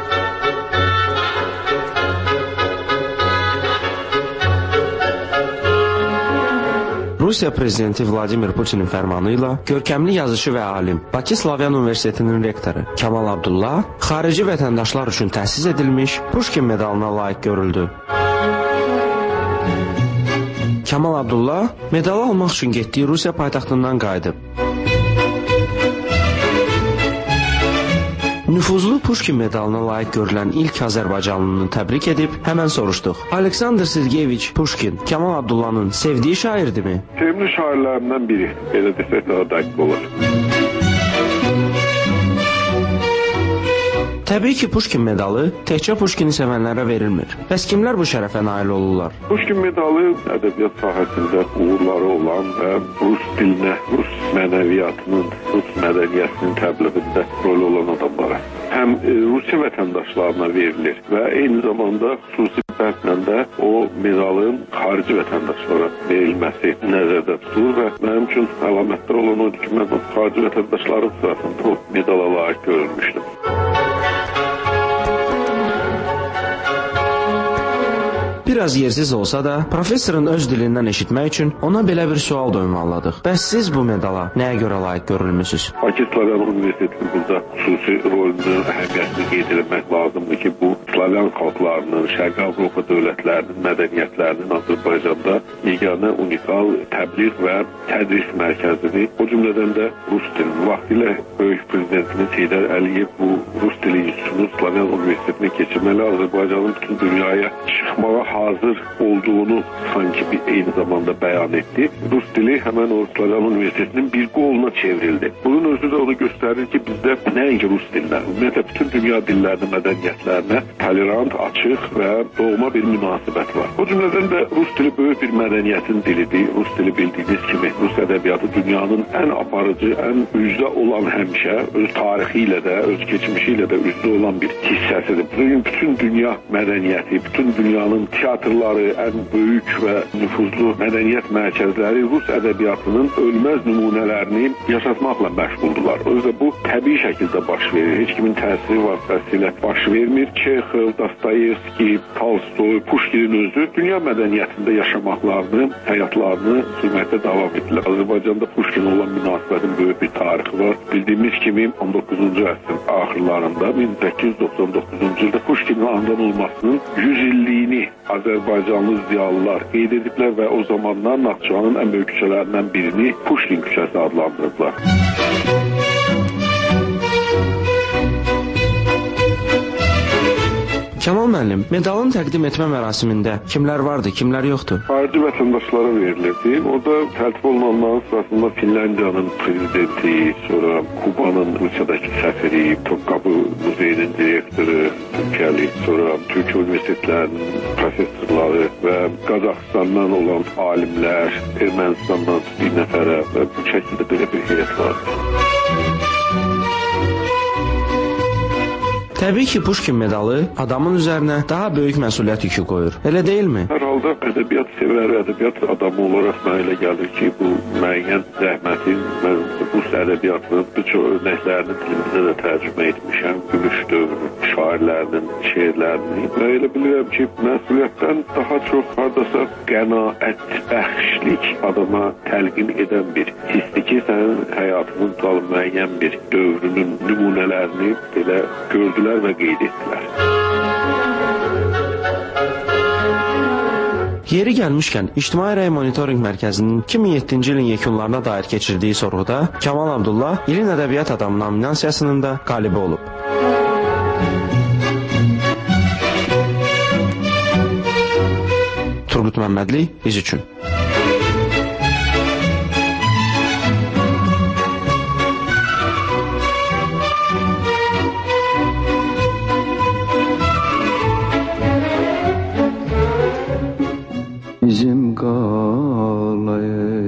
Rusiya prezidenti Vladimir Putinin fərmanı ilə görkəmli yazışı və alim, Bakı Slavyan Universitetinin rektoru Kamal Abdullah xarici vətəndaşlar üçün təsis edilmiş Pushkin medalına layiq görüldü. Kamal Abdullah medalı almaq üçün getdiyi Rusiya paytaxtından qayıdıb. Nüfuzlu Pushkin medalına layiq görülən ilk Azərbaycanlını təbrik edib, həmən soruşduq. Aleksandr Sergeyeviç Pushkin Kamal Abdullah'ın sevdiyi şairdirmi? Sevimli şairlərindən biri, belə desək daha dəqiq olur. Təbii ki, Pushkin medalı təkcə Pushkini sevənlərə verilmir. Bəs kimlər bu şərəfə nail olurlar? Pushkin medalı ədəbiyyat sahəsində uğurları olan və Rus dilinə, Rus mənəviyyatının, Rus mədəniyyətinin təbliğində rol olan adamlara həm Rusiya vətəndaşlarına verilir və eyni zamanda xüsusi fərqlə də o medalın xarici vətəndaşlara verilməsi nəzərdə tutulur və mənim üçün əlamətlər olan odur ki, mən xarici vətəndaşların sırasında o medala layiq görülmüşdüm. Biraz yersiz olsa da, professorun öz dilindən eşitmək üçün ona belə bir sual da ünvanladıq. Bəs siz bu medala nəyə görə layiq görülmüsünüz? Bakı Slavyan Universitetinin burada xüsusi rolünün əhəmiyyətini qeyd etmək lazımdır ki, bu Slavyan xalqlarının, Şərqi Avropa dövlətlərinin, mədəniyyətlərinin Azərbaycanda yeganə unikal təbliğ və tədris mərkəzini, o cümlədən də Rus dilinin vaxtilə böyük prezidentimiz Heydər Əliyev bu Rus dili institutunu Slavyan Universitetinə keçirməli, Azərbaycanın bütün dünyaya çıxmağa hazır olduğunu sanki bir eyni zamanda bəyan etdi. Rus dili həmən o Slavyan Universitetinin bir qoluna çevrildi. Bunun özü də onu göstərir ki, bizdə nəinki Rus dilinə, ümumiyyətlə bütün dünya dillərinə, mədəniyyətlərinə tolerant, açıq və doğma bir münasibət var. O cümlədən də Rus dili böyük bir mədəniyyətin dilidir. Rus dili bildiyiniz kimi Rus ədəbiyyatı dünyanın ən aparıcı, ən üzdə olan həmişə, öz tarixi ilə də, öz keçmişi ilə də üzdə olan bir hissəsidir. Bugün bütün dünya mədəniyyəti, bütün dünyanın teatrları, ən böyük və nüfuzlu mədəniyyət mərkəzləri Rus ədəbiyyatının ölməz nümunələrini yaşatmaqla məşğuldular. Özdə bu təbii şəkildə baş verir. Heç kimin təsiri vasitəsilə baş vermir. Çexov, Dostoyevski, Tolstoy, Pushkinin özü dünya mədəniyyətində yaşamaqlarını, həyatlarını sürməkdə davam etdilər. Azərbaycanda Pushkinə olan münasibətin böyük bir tarixi var. Bildiyimiz kimi 19-cu əsrin axırlarında 1899-cu ildə Pushkinin anadan olmasının 100 illiyini Azərbaycanlı ziyalılar qeyd ediblər və o zamanlar Naxçıvanın ən böyük küçələrindən birini Pushkin küçəsi adlandırıblar. Kamal müəllim, medalın təqdim etmə mərasimində kimlər vardı, kimlər yoxdur? Xarici vətəndaşlara verilirdi. Orada tərtib olunanların sırasında Finlandiyanın prezidenti, sonra Kubanın Rusiyadakı səfiri, Topkapı Muzeyinin direktoru Türkiyəli, sonra Türkiyə universitetlərinin professorları və Qazaxıstandan olan alimlər, Ermənistandan bir nəfərə və bu şəkildə belə bir heyət vardı. Təbii ki, Pushkin medalı adamın üzərinə daha böyük məsuliyyət yükü qoyur. Elə deyilmi? Hər halda ədəbiyyat sevər, ədəbiyyat adamı olaraq mənə elə gəlir ki, bu müəyyən zəhmətin mən Rus ədəbiyyatının bir çox örnəklərini dilimizə də tərcümə etmişəm. Gümüş dövrünün şairlərinin şeirlərini və elə bilirəm ki, məsuliyyətdən daha çox hardasa qənaət, bəxşlik adama təlqin edən bir hissi ki, sənin həyatının qalın müəyyən bir dövrünün nümunələrini belə gördülər və qeyd etdilər. Yeri gəlmişkən, İctimai Rəy Monitoring Mərkəzinin 2007-ci ilin yekunlarına dair keçirdiyi sorğuda Kamal Abdullah ilin ədəbiyyat adamı nominasiyasının da qalibi olub. Turgut Məmmədli, biz üçün. Bizim qalay.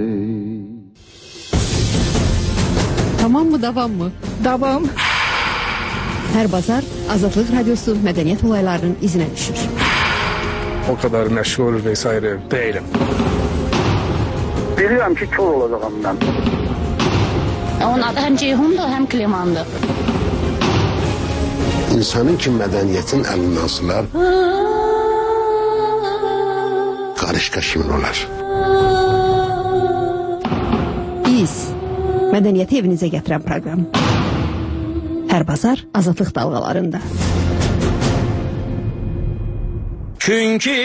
Tamam mı, davam mı? Davam. Hər bazar Azadlıq Radiosu mədəniyyət olaylarının izinə düşür. O kadar məşğul vesaire değilim. Bilirəm ki, kör olacağım mən. Onun adı həm Ceyhundur, həm Klimandır. insanın ki mədəniyyətin əlindən asılar, qarışqa kimin olar? Biz mədəniyyəti evinizə gətirən proqram. Hər bazar Azadlıq dalğalarında. Çünki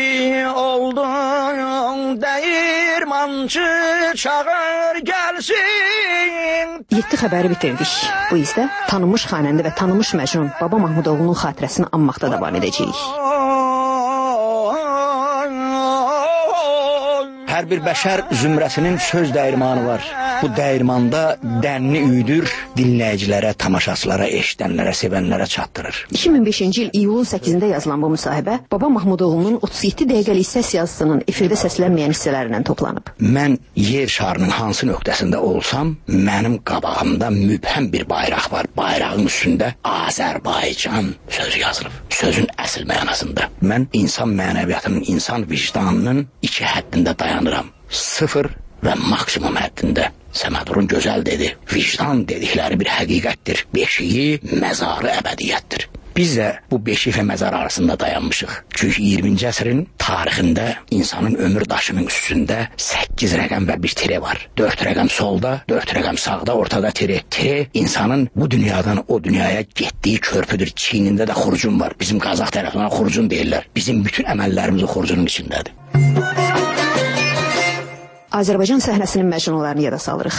oldun dəyirmancı çağır gəlsin. 7 xəbəri bitirdik. Bu izdə tanınmış xanəndə və tanınmış Məcnun Baba Mahmudoğlu'nun xatirəsini anmaqda davam edəcəyik. Hər bir bəşər zümrəsinin söz dəyirmanı var. Bu dəyirmanda dənni üyüdür, dinləyicilərə, tamaşaçılara, eşidənlərə, sevənlərə çatdırır. 2005-ci il iyulun 8-də yazılan bu müsahibə Baba Mahmudoğlu'nun 37 dəqiqəlik səs yazısının efirdə səslənməyən hissələrindən toplanıb. Mən yer şarının hansı nöqtəsində olsam, mənim qabağımda mübhəm bir bayraq var. Bayrağın üstündə Azərbaycan sözü yazılıb. Sözün əsl mənasında. Mən insan mənəviyyatının, insan vicdanının iki həddində dayanıram. 0 və maksimum həddində. Səmədurun gözəl dedi. Vicdan dedikləri bir həqiqətdir. Beşiyi məzarı əbədiyyətdir. Biz də bu beşik və məzar arasında dayanmışıq. Çünki 20-ci əsrin tarixində insanın ömür daşının üstündə 8 rəqəm və bir tire var. 4 rəqəm solda, 4 rəqəm sağda, ortada tire. Tire insanın bu dünyadan o dünyaya getdiyi körpüdür. Çiynində də xurcun var. Bizim Qazaq tərəfindən xurcun deyirlər. Bizim bütün əməllərimiz o xurcunun içindədir. Azərbaycan səhnəsinin məcnunlarını yada salırıq.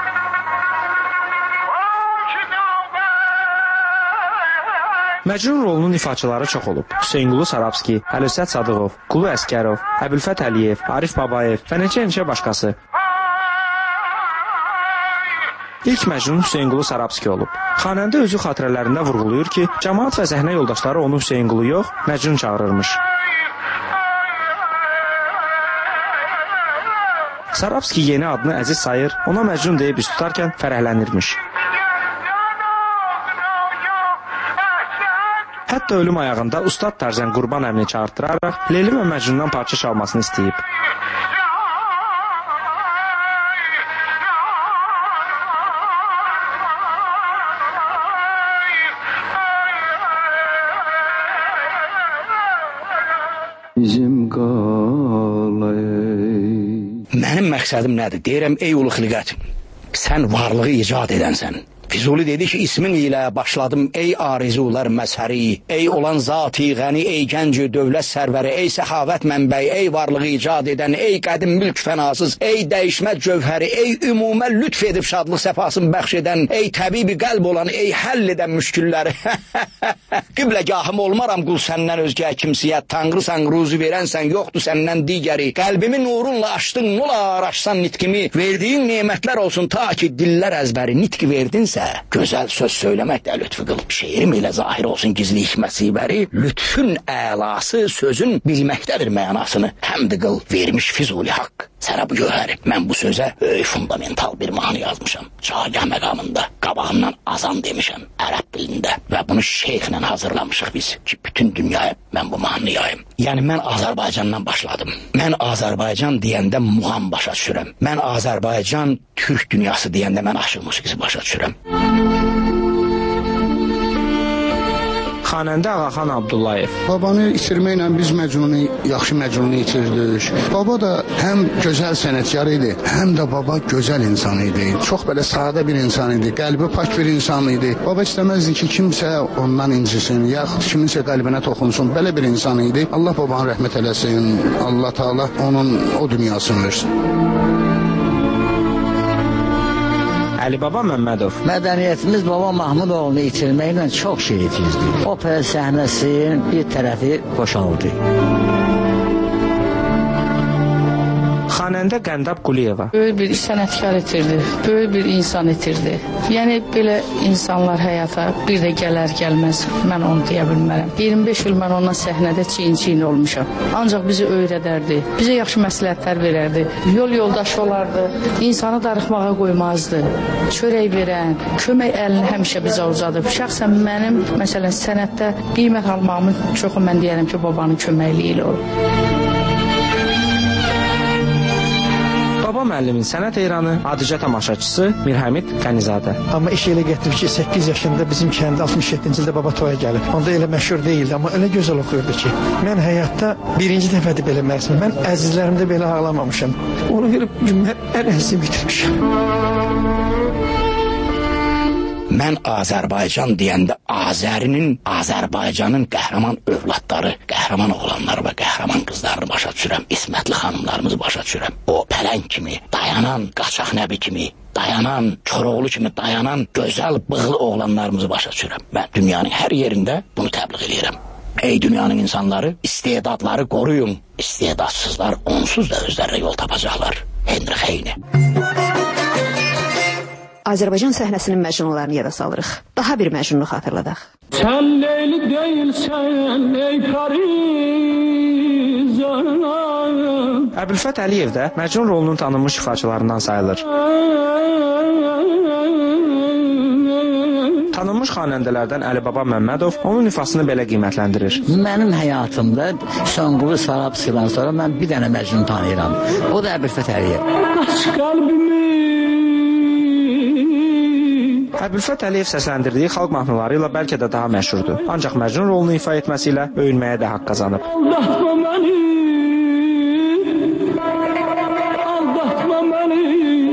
Məcnun rolunun ifaçıları çox olub. Hüseynqulu Sarabski, Əlövsət Sadıqov, Qulu Əskərov, Əbülfət Əliyev, Arif Babayev və neçə başqası. İlk Məcnun Hüseynqulu Sarabski olub. Xanəndə özü xatirələrində vurğulayır ki, cəmaat və səhnə yoldaşları onu Hüseynqulu yox, Məcnun çağırırmış. Sarabski yeni adını əziz sayır, ona Məcnun deyib üst tutarkən fərəhlənirmiş. Hətta ölüm ayağında Ustad Tarzən Qurban əmini çağırtdıraraq Leyli və Məcnundan parça çalmasını istəyib. Bizim qalay. Mənim məqsədim nədir? Deyirəm, ey ulu xilqət, sən varlığı icad edənsən. Füzuli dedi ki, ismin ilə başladım ey arzular məzhəri, ey olan zati qəni, ey gənc dövlət sərvəri, ey səxavət mənbəyi, ey varlığı icad edən, ey qədim mülk fənasız, ey dəyişməz cövhəri, ey ümumə lütf edib şadlıq səfasını bəxş edən, ey təbibi qəlb olan, ey həll edən müşkülləri. Qibləgahım olmaram qul səndən özgə kimsiyyət, tanrısan, ruzu verənsən, yoxdur səndən digəri, qəlbimi nurunla açdın, nolar açsan nitqimi, verdiyin nemətlər olsun ta ki dillər əzbəri, nitqi verdinsə, gözəl söz söyləmək də lütfü qıl. Şeirim ilə zahir olsun gizli hikmətsibəri, lütfün əlası sözün bilməkdədir mənasını. Həmd qıl vermiş Füzuli haqq. Sənə bu gövhəri. Mən bu sözə fundamental bir mahnı yazmışam. Cagah məqamında qabağından azan demişəm ərəb dilində və bunu şeyxlə hazırlamışıq biz ki, bütün dünyaya mən bu mahnı yayım. Yəni mən Azərbaycandan başladım. Mən Azərbaycan deyəndə muğam başa düşürəm. Mən Azərbaycan Türk dünyası deyəndə mən aşıq musiqisi başa düşürəm. Xanəndə Ağaxan Abdullayev. Babanı itirməklə biz Məcnunu, yaxşı Məcnunu itirdik. Baba da həm gözəl sənətkar idi, həm də baba gözəl insan idi. Çox belə sadə bir insan idi, qəlbi pak bir insan idi. Baba istəməzdi ki, kimsə ondan incisin, yaxud kiminsə qəlbinə toxunsun. Belə bir insan idi. Allah babanı rəhmət eləsin, Allah Taala onun o dünyasını versin. Əli Baba Məmmədov. Mədəniyyətimiz Baba Mahmudoğlu'nu itirməklə çox şey itirdi. Opera səhnəsinin bir tərəfi boşaldı. Xanəndə Qəndab Quliyeva. Böyük bir sənətkar itirdi, böyük bir insan itirdi. Yəni belə insanlar həyata bir də gələr gəlməz, mən onu deyə bilmərəm. 25 il mən onunla səhnədə çiyin-çiyin olmuşam. Ancaq bizi öyrədərdi, bizə yaxşı məsləhətlər verərdi, yol yoldaşı olardı, insanı darıxmağa qoymazdı. Çörək verən, kömək əlini həmişə bizə uzadıb. Şəxsən mənim, məsələn, sənətdə qiymət almağımın çoxu mən deyərəm ki, babanın köməkliyi ilə olub. Baba Baba müəllimin sənət heyranı, adicə tamaşaçısı Mirhəmid Qənizadə. Amma iş elə gətirib ki, 8 yaşında bizim kəndə 67-ci ildə baba toya gəlib. Onda elə məşhur deyildi, amma elə gözəl oxuyurdu ki, mən həyatda birinci dəfədir belə məzmun. Mən əzizlərimdə belə ağlamamışam. Onu verib mən ən əzizimi bitirmişəm. Mən Azərbaycan deyəndə Azərbaycanın qəhrəman övladları, qəhrəman oğlanları və qəhrəman qızlarını başa düşürəm. İsmətli xanımlarımızı başa düşürəm. O pələng kimi, dayanan qaçaq nəbi kimi, dayanan Koroğlu kimi, dayanan gözəl bığlı oğlanlarımızı başa düşürəm. Mən dünyanın hər yerində bunu təbliğ edirəm. Ey dünyanın insanları, istedadları qoruyun. İstedadsızlar onsuz da özlərlə yol tapacaqlar. Henry Heyne. Azərbaycan səhnəsinin məcnunlarını yada salırıq. Daha bir məcnunu xatırladaq. Sən Leyli deyilsən, ey Parizana. Əbülfət Əliyev də Məcnun rolunun tanınmış ifaçılarından sayılır. Tanınmış xanəndələrdən Əlibaba Məmmədov onun ifasını belə qiymətləndirir. Mənim həyatımda Şanqulu Sarabsıdan sonra mən bir dənə Məcnun tanıyıram. O da Əbülfət Əliyev. Qaç qəlbimi. Əbülfət Əliyev səsləndirdiyi xalq mahnıları ilə bəlkə də daha məşhurdur. Ancaq Məcnun rolunu ifa etməsi ilə öyünməyə də haqq qazanıb. Aldatma məni, aldatma məni.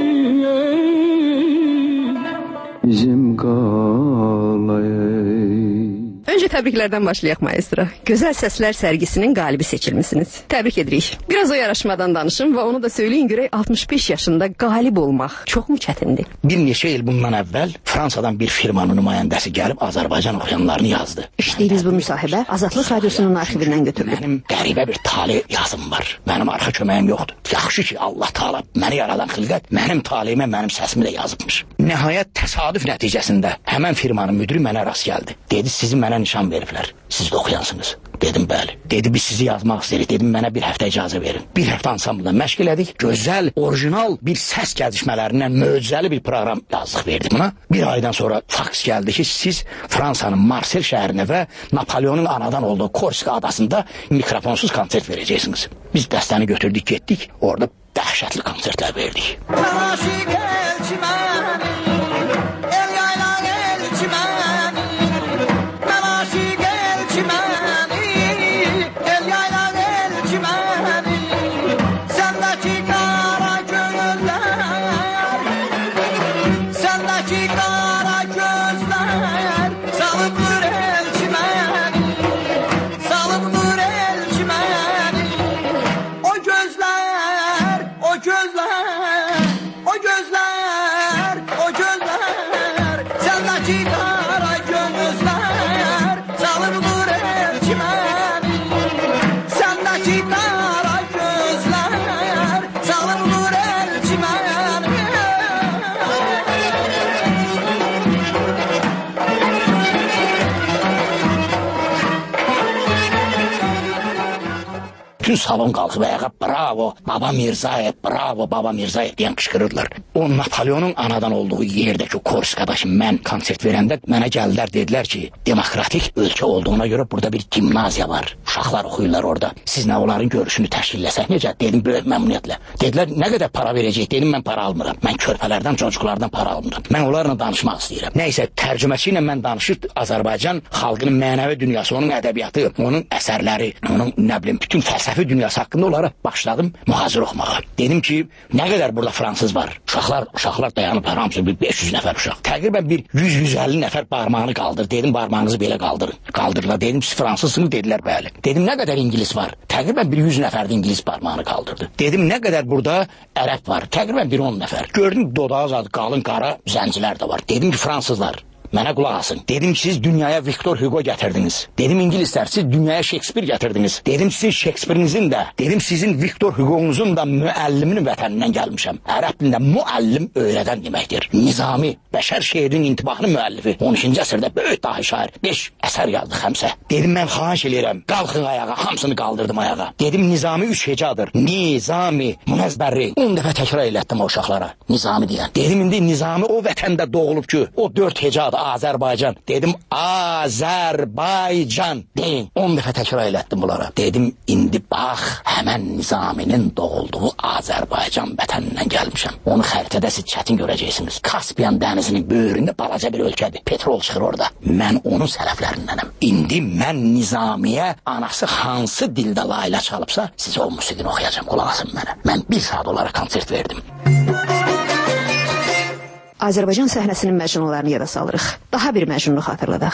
Bizim qalay. Öncə təbriklərdən başlayaq maestro. Gözəl səslər sərgisinin qalibi seçilmisiniz. Təbrik edirik. Biraz o yarışmadan danışın və onu da söyləyin görək 65 yaşında qalib olmaq çoxmu çətindir? Bir neçə il bundan əvvəl Fransadan bir firmanın nümayəndəsi gəlib Azərbaycan oxuyanlarını yazdı. İşlədiyiniz bu müsahibə Azadlıq Radiosunun arxivindən götürülüb. Mənim qəribə bir tale yazım var. Mənim arxa köməyim yoxdur. Yaxşı ki, Allah Taala məni yaradan xilqət mənim taleyimə, mənim səsimi də yazıbmış. Nəhayət təsadüf nəticəsində həmən firmanın müdiri mənə rast gəldi. Dedi, sizi mənə nişan veriblər. Siz də oxuyansınız. Dedim, bəli. Dedi, biz sizi yazmaq istəyirik. Dedim, mənə bir həftə icazə verin. Bir həftə ansamblda məşq elədik. Gözəl, orijinal bir səs gəzişmələrindən möcüzəli bir proqram yazdıq, verdik buna. Bir aydan sonra faks gəldi ki, siz Fransanın Marsel şəhərinə və Napoleonun anadan olduğu Korsika adasında mikrofonsuz konsert verəcəksiniz. Biz dəstəni götürdük, getdik. Orada dəhşətli konsertlər verdik. Bütün salon qalxıb ayağa, bravo, Baba Mirzayev, bravo, Baba Mirzayev deyən qışqırırlar. O Napoleonun anadan olduğu yerdəki Korsikada ki, mən konsert verəndə mənə gəldilər, dedilər ki, demokratik ölkə olduğuna görə burada bir gimnaziya var. Uşaqlar oxuyurlar orada. Siz nə onların görüşünü təşkilləsək necə? Dedim, böyük məmnuniyyətlə. Dedilər, nə qədər para verəcək? Dedim, mən para almıram. Mən körpələrdən, çocuklardan para almıram. Mən onlarla danışmaq istəyirəm. Nəysə, tərcüməçi ilə mən danışıb Azərbaycan xalqının mənəvi dünyası, onun ədəbiyyatı, onun əsərləri, onun nə bilim, bütün fəlsəfi dünyası haqqında olaraq başladım mühazirə oxumağa. Dedim ki, nə qədər burada fransız var? Uşaqlar dayanıb, hamısı bir 500 nəfər uşaq. Təqribən bir 100-150 nəfər barmağını qaldır. Dedim, barmağınızı belə qaldırın. Qaldırdılar. Dedim, siz fransızsınız? Dedilər, bəli. Dedim, nə qədər ingilis var? Təqribən bir 100 nəfər də ingilis barmağını qaldırdı. Dedim, nə qədər burada ərəb var? Təqribən bir 10 nəfər. Gördüm, dodağı zadı qalın qara zəncilər də var. Dedim ki, fransızlar. Mənə qulaq asın. Dedim ki, siz dünyaya Victor Hugo gətirdiniz. Dedim, İngilislər, siz dünyaya Shakespeare gətirdiniz. Dedim, siz Shakespeare'nizin də, dedim, sizin Victor Hugo'nuzun da müəlliminin vətənindən gəlmişəm. Ərəb dilində müəllim öyrədən deməkdir. Nizami, bəşər şeirinin intibahının müəllifi. 12-ci əsrdə böyük dahi şair 5 əsər yazdı xəmsə. Dedim mən xahiş eləyirəm, qalxın ayağa, hamısını qaldırdım ayağa. Dedim Nizami 3 hecadır. Nizami, müəzzbərri. 10 dəfə təkrar elətdim o uşaqlara. Nizami deyən. Dedim indi Nizami o vətəndə doğulub ki, o 4 hecadır Azərbaycan. Dedim Azərbaycan deyin. 10 dəfə təkrar elətdim bunlara. Dedim indi bax, həmən Nizaminin doğulduğu Azərbaycan vətənindən gəlmişəm. Onu xəritədə siz çətin görəcəksiniz. Kaspiyan dənizinin böyründə balaca bir ölkədir. Petrol çıxır orada. Mən onun sələflərindənəm. İndi mən Nizamiyə anası hansı dildə layla çalıbsa, sizə o musiqini oxuyacam. Qulaq asın mənə. Mən 1 saat onlara konsert verdim. Azərbaycan səhnəsinin məcnunlarını yada salırıq. Daha bir məcnunu xatırladaq.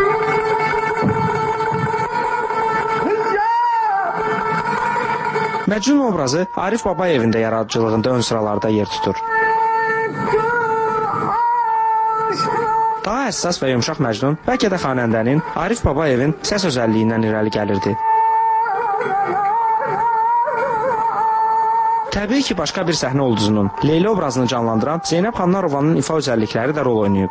Məcnun obrazı Arif Babayevin də yaradıcılığında ön sıralarda yer tutur. Daha həssas və yumşaq Məcnun bəlkə də xanəndənin Arif Babayevin səs özəlliyindən irəli gəlirdi. Təbii ki, başqa bir səhnə ulduzunun Leyla obrazını canlandıran Zeynəb Xanlarovanın ifa özəllikləri də rol oynayıb.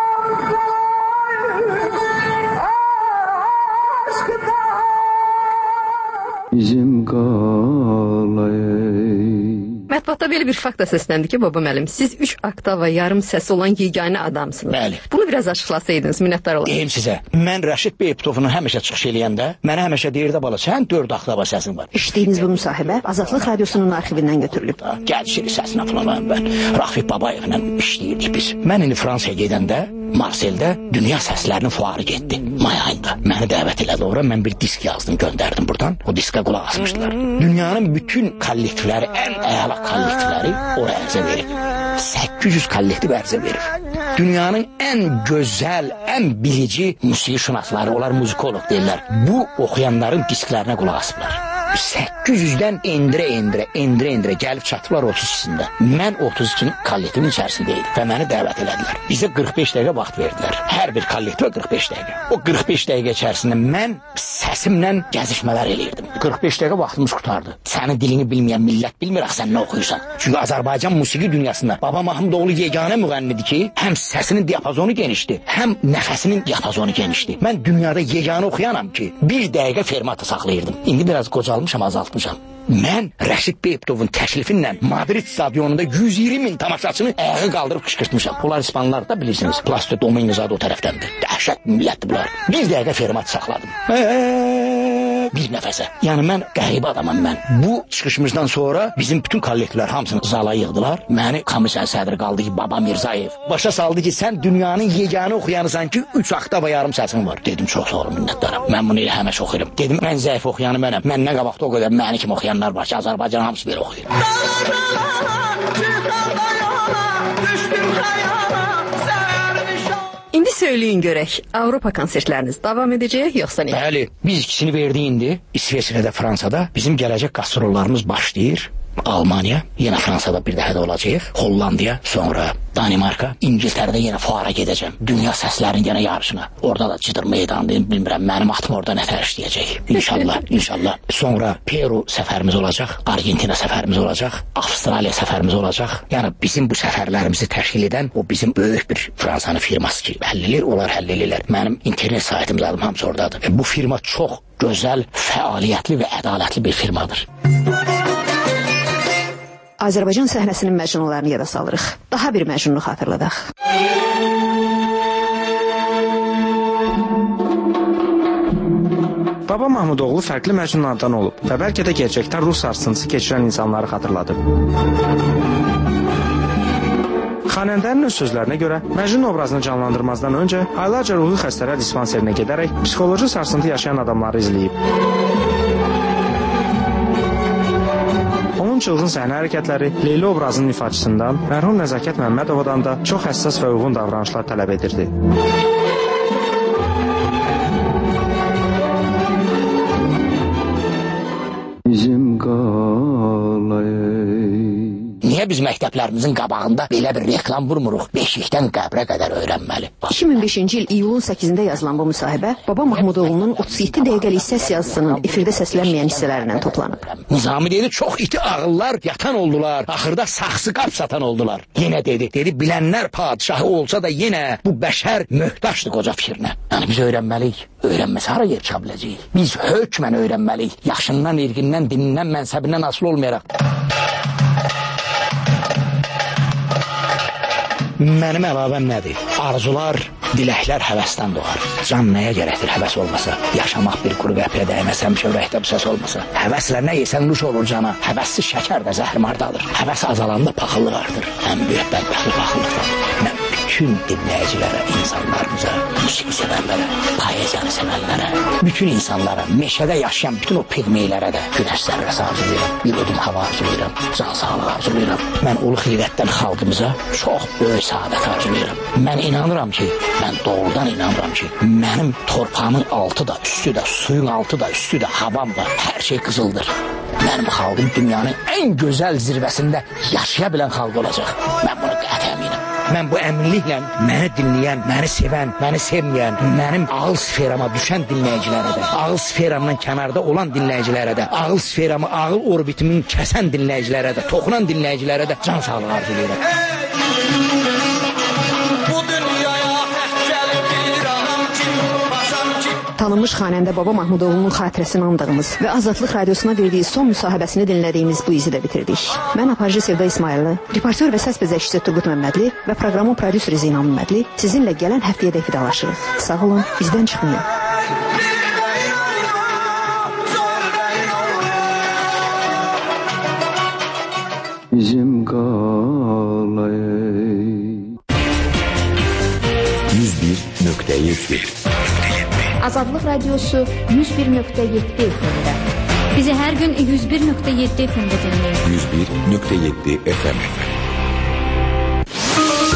Bizim qalayı. Mətbuatda belə bir fakt da səsləndi ki, baba müəllim, siz 3 oktava yarım səsi olan yeganə adamsınız. Bəli. Bunu biraz açıqlasaydınız, minnətdar olarım. Deyim sizə, mən Rəşid Beytovunu həmişə çıxış eləyəndə, mənə həmişə deyirdi bala, sən 4 oktava səsin var. İşlədiyiniz bu müsahibə Azadlıq Radiosunun arxivindən götürülüb. Gəlişir səsinə falan mən Rafik Babayevlə işləyirdik biz. Mən indi Fransaya gedəndə Marseldə dünya səslərinin fuarı getdi. May ayında. Məni dəvət elədi ora. Mən bir disk yazdım, göndərdim buradan. O diskə qulaq asmışdılar. Dünyanın bütün kollektivləri, ən əla kollektivləri ora ərzə verir. 800 kollektiv ərzə verir. Dünyanın ən gözəl, ən bilici musiqişünasları, onlar muzikoloq deyirlər. Bu oxuyanların disklərinə qulaq asıblar. 800-dən endirə gəlib çatıblar 32-sində. Mən 32-nin kollektivin içərisindeydim və məni dəvət elədilər. Bizə 45 dəqiqə vaxt verdilər. Hər bir kollektivə 45 dəqiqə. O 45 dəqiqə içərisində mən səsimlə gəzişmələr eləyirdim. 45 dəqiqə vaxtımız qutardı. Sənin dilini bilməyən millət bilmir, sən nə oxuyursan. Çünki Azərbaycan musiqi dünyasında Baba Mahmudoğlu yeganə müğənnidir ki, həm səsinin diapazonu genişdir, həm nəfəsinin diapazonu genişdir. Mən dünyada yeganə oxuyanam ki, 1 dəqiqə fermatı saxlayırdım. İndi biraz qocalmışam, azaltmışam. Mən Rəşid Beytovun təklifinlə Madrid stadionunda 120.000 tamaşaçını ayağa qaldırıb qışqırtmışam. Bunlar İspanlılar da bilirsiniz. Plasto Dominguez adı o tərəfdəndir. Dəhşət millətdir bunlar. 1 dəqiqə fermat saxladım. Bir nəfəsə. Yəni mən qəribə adamam mən. Bu çıxışımızdan sonra bizim bütün kollektivlər hamısını zala yığdılar. Məni komissiya sədri qaldı ki, Baba Mirzayev. Başa saldı ki, sən dünyanın yeganə oxuyanısan ki, 3 oktava yarım səsin var. Dedim, çox sağ olun, minnətdaram. Mən bunu elə həmişə oxuyuram. Dedim, mən zəif oxuyanı mənəm. Məndən qabaqda o qədər məni kimi oxuyanlar var ki, Azərbaycan hamısı belə oxuyur. İndi söyləyin görək, Avropa konsertləriniz davam edəcək, yoxsa nə? Bəli, biz ikisini verdik indi. İsveçrədə, Fransada. Bizim gələcək qastrollarımız başlayır. Almaniya, yenə Fransada bir dəfə də olacaq. Hollandiya, sonra Danimarka, İngiltərədə yenə fuara gedəcəm. Dünya səslərinin yenə yarışına. Orada da Cıdır meydanı, bilmirəm, mənim atım orada nə tər işləyəcək. İnşallah, inşallah. Sonra Peru səfərimiz olacaq, Argentina səfərimiz olacaq, Avstraliya səfərimiz olacaq. Yəni bizim bu səfərlərimizi təşkil edən o bizim böyük bir Fransanın firması ki, həll edir, onlar həll edirlər. Mənim internet saytım zadım hamısı oradadır. Bu firma çox gözəl, fəaliyyətli və ədalətli bir firmadır. Azərbaycan səhnəsinin məcnunlarını yada salırıq. Daha bir məcnunu xatırladaq. Baba Mahmudoğlu fərqli məcnunlardan olub və bəlkə də gerçəkdən ruh sarsıntısı keçirən insanları xatırladıb. Xanəndənin öz sözlərinə görə Məcnun obrazını canlandırmazdan öncə aylarca ruhi xəstələr dispanserinə gedərək psixoloji sarsıntı yaşayan adamları izləyib. Onun çılğın səhnə hərəkətləri Leyla obrazının ifaçısından mərhum Nəzakət Məmmədovadan da çox həssas və uyğun davranışlar tələb edirdi. Bizim qalayı. Niyə biz məktəblərimizin qabağında belə bir reklam vurmuruq. Beşikdən qəbrə qədər öyrənməli. 2005-ci il iyulun 8-də yazılan bu müsahibə Baba Mahmudoğlu'nun 37 dəqiqəlik səs yazısının efirdə səslənməyən hissələrindən toplanıb. Nizami dedi, çox iti ağıllar yatan oldular. Axırda saxsı qap satan oldular. Yenə dedi, bilənlər padişahı olsa da yenə bu bəşər möhtaçdır qoca fikrinə. Yəni biz öyrənməliyik. Öyrənməsə hara yer çıxa biləcəyik? Biz hökmən öyrənməliyik. Yaşından, irqindən, dinindən, mənsəbindən asılı olmayaraq. Mənim əlavəm nədir? Arzular, diləklər həvəsdən doğar. Can nəyə gərəkdir həvəs olmasa? Yaşamaq bir quru qəprə dəyməsə, həmişə ürəkdə bu səs olmasa. Həvəslə nə yesən nuş olur cana. Həvəssiz şəkər də zəhrimarda alır. Həvəs azalanda paxıllıq artır. Ən böyük bədbəxtlik paxıllıqdır. Mən bütün dinləyicilərə, insanlarımıza, musiqi sevənlərə, poeziyanı sevənlərə, bütün insanlara, meşədə yaşayan bütün o pigmeylərə də günəş zərrəsi arzulayıram, bir ödüm hava arzulayıram, can sağlığı arzulayıram. Mən ulu xilqətdən xalqımıza çox böyük səadət arzulayıram. Mən inanıram ki, mən doğrudan inanıram ki, mənim torpağımın altı da, üstü də, suyun altı da, üstü də, havam da, hər şey qızıldır. Mənim xalqım dünyanın ən gözəl zirvəsində yaşaya bilən xalq olacaq. Mən bunu qəti əminəm. Mən bu əminliklə məni dinləyən, məni sevən, məni sevməyən, mənim ağıl sferama düşən dinləyicilərə də, ağıl sferamdan kənarda olan dinləyicilərə də, ağıl sferamı, ağıl orbitimin kəsən dinləyicilərə də, toxunan dinləyicilərə də can sağlığı arzulayıram. Tanınmış xanəndə Baba Mahmudoğlu'nun xatirəsini andığımız və Azadlıq Radiosuna verdiyi son müsahibəsini dinlədiyimiz bu izi də bitirdik. Mən aparıcı Sevda İsmayıllı, reportör və səs bəzəkçisi Turqut Məmmədli və proqramın prodüseri Zeynal Məmmədli sizinlə gələn həftəyə də vidalaşırıq. Sağ olun, bizdən çıxmayın. Bizim qalay 101.7 Azadlıq Radiosu 101.7 FM-də. Bizi hər gün 101.7 FM-də dinləyin. 101.7 FM.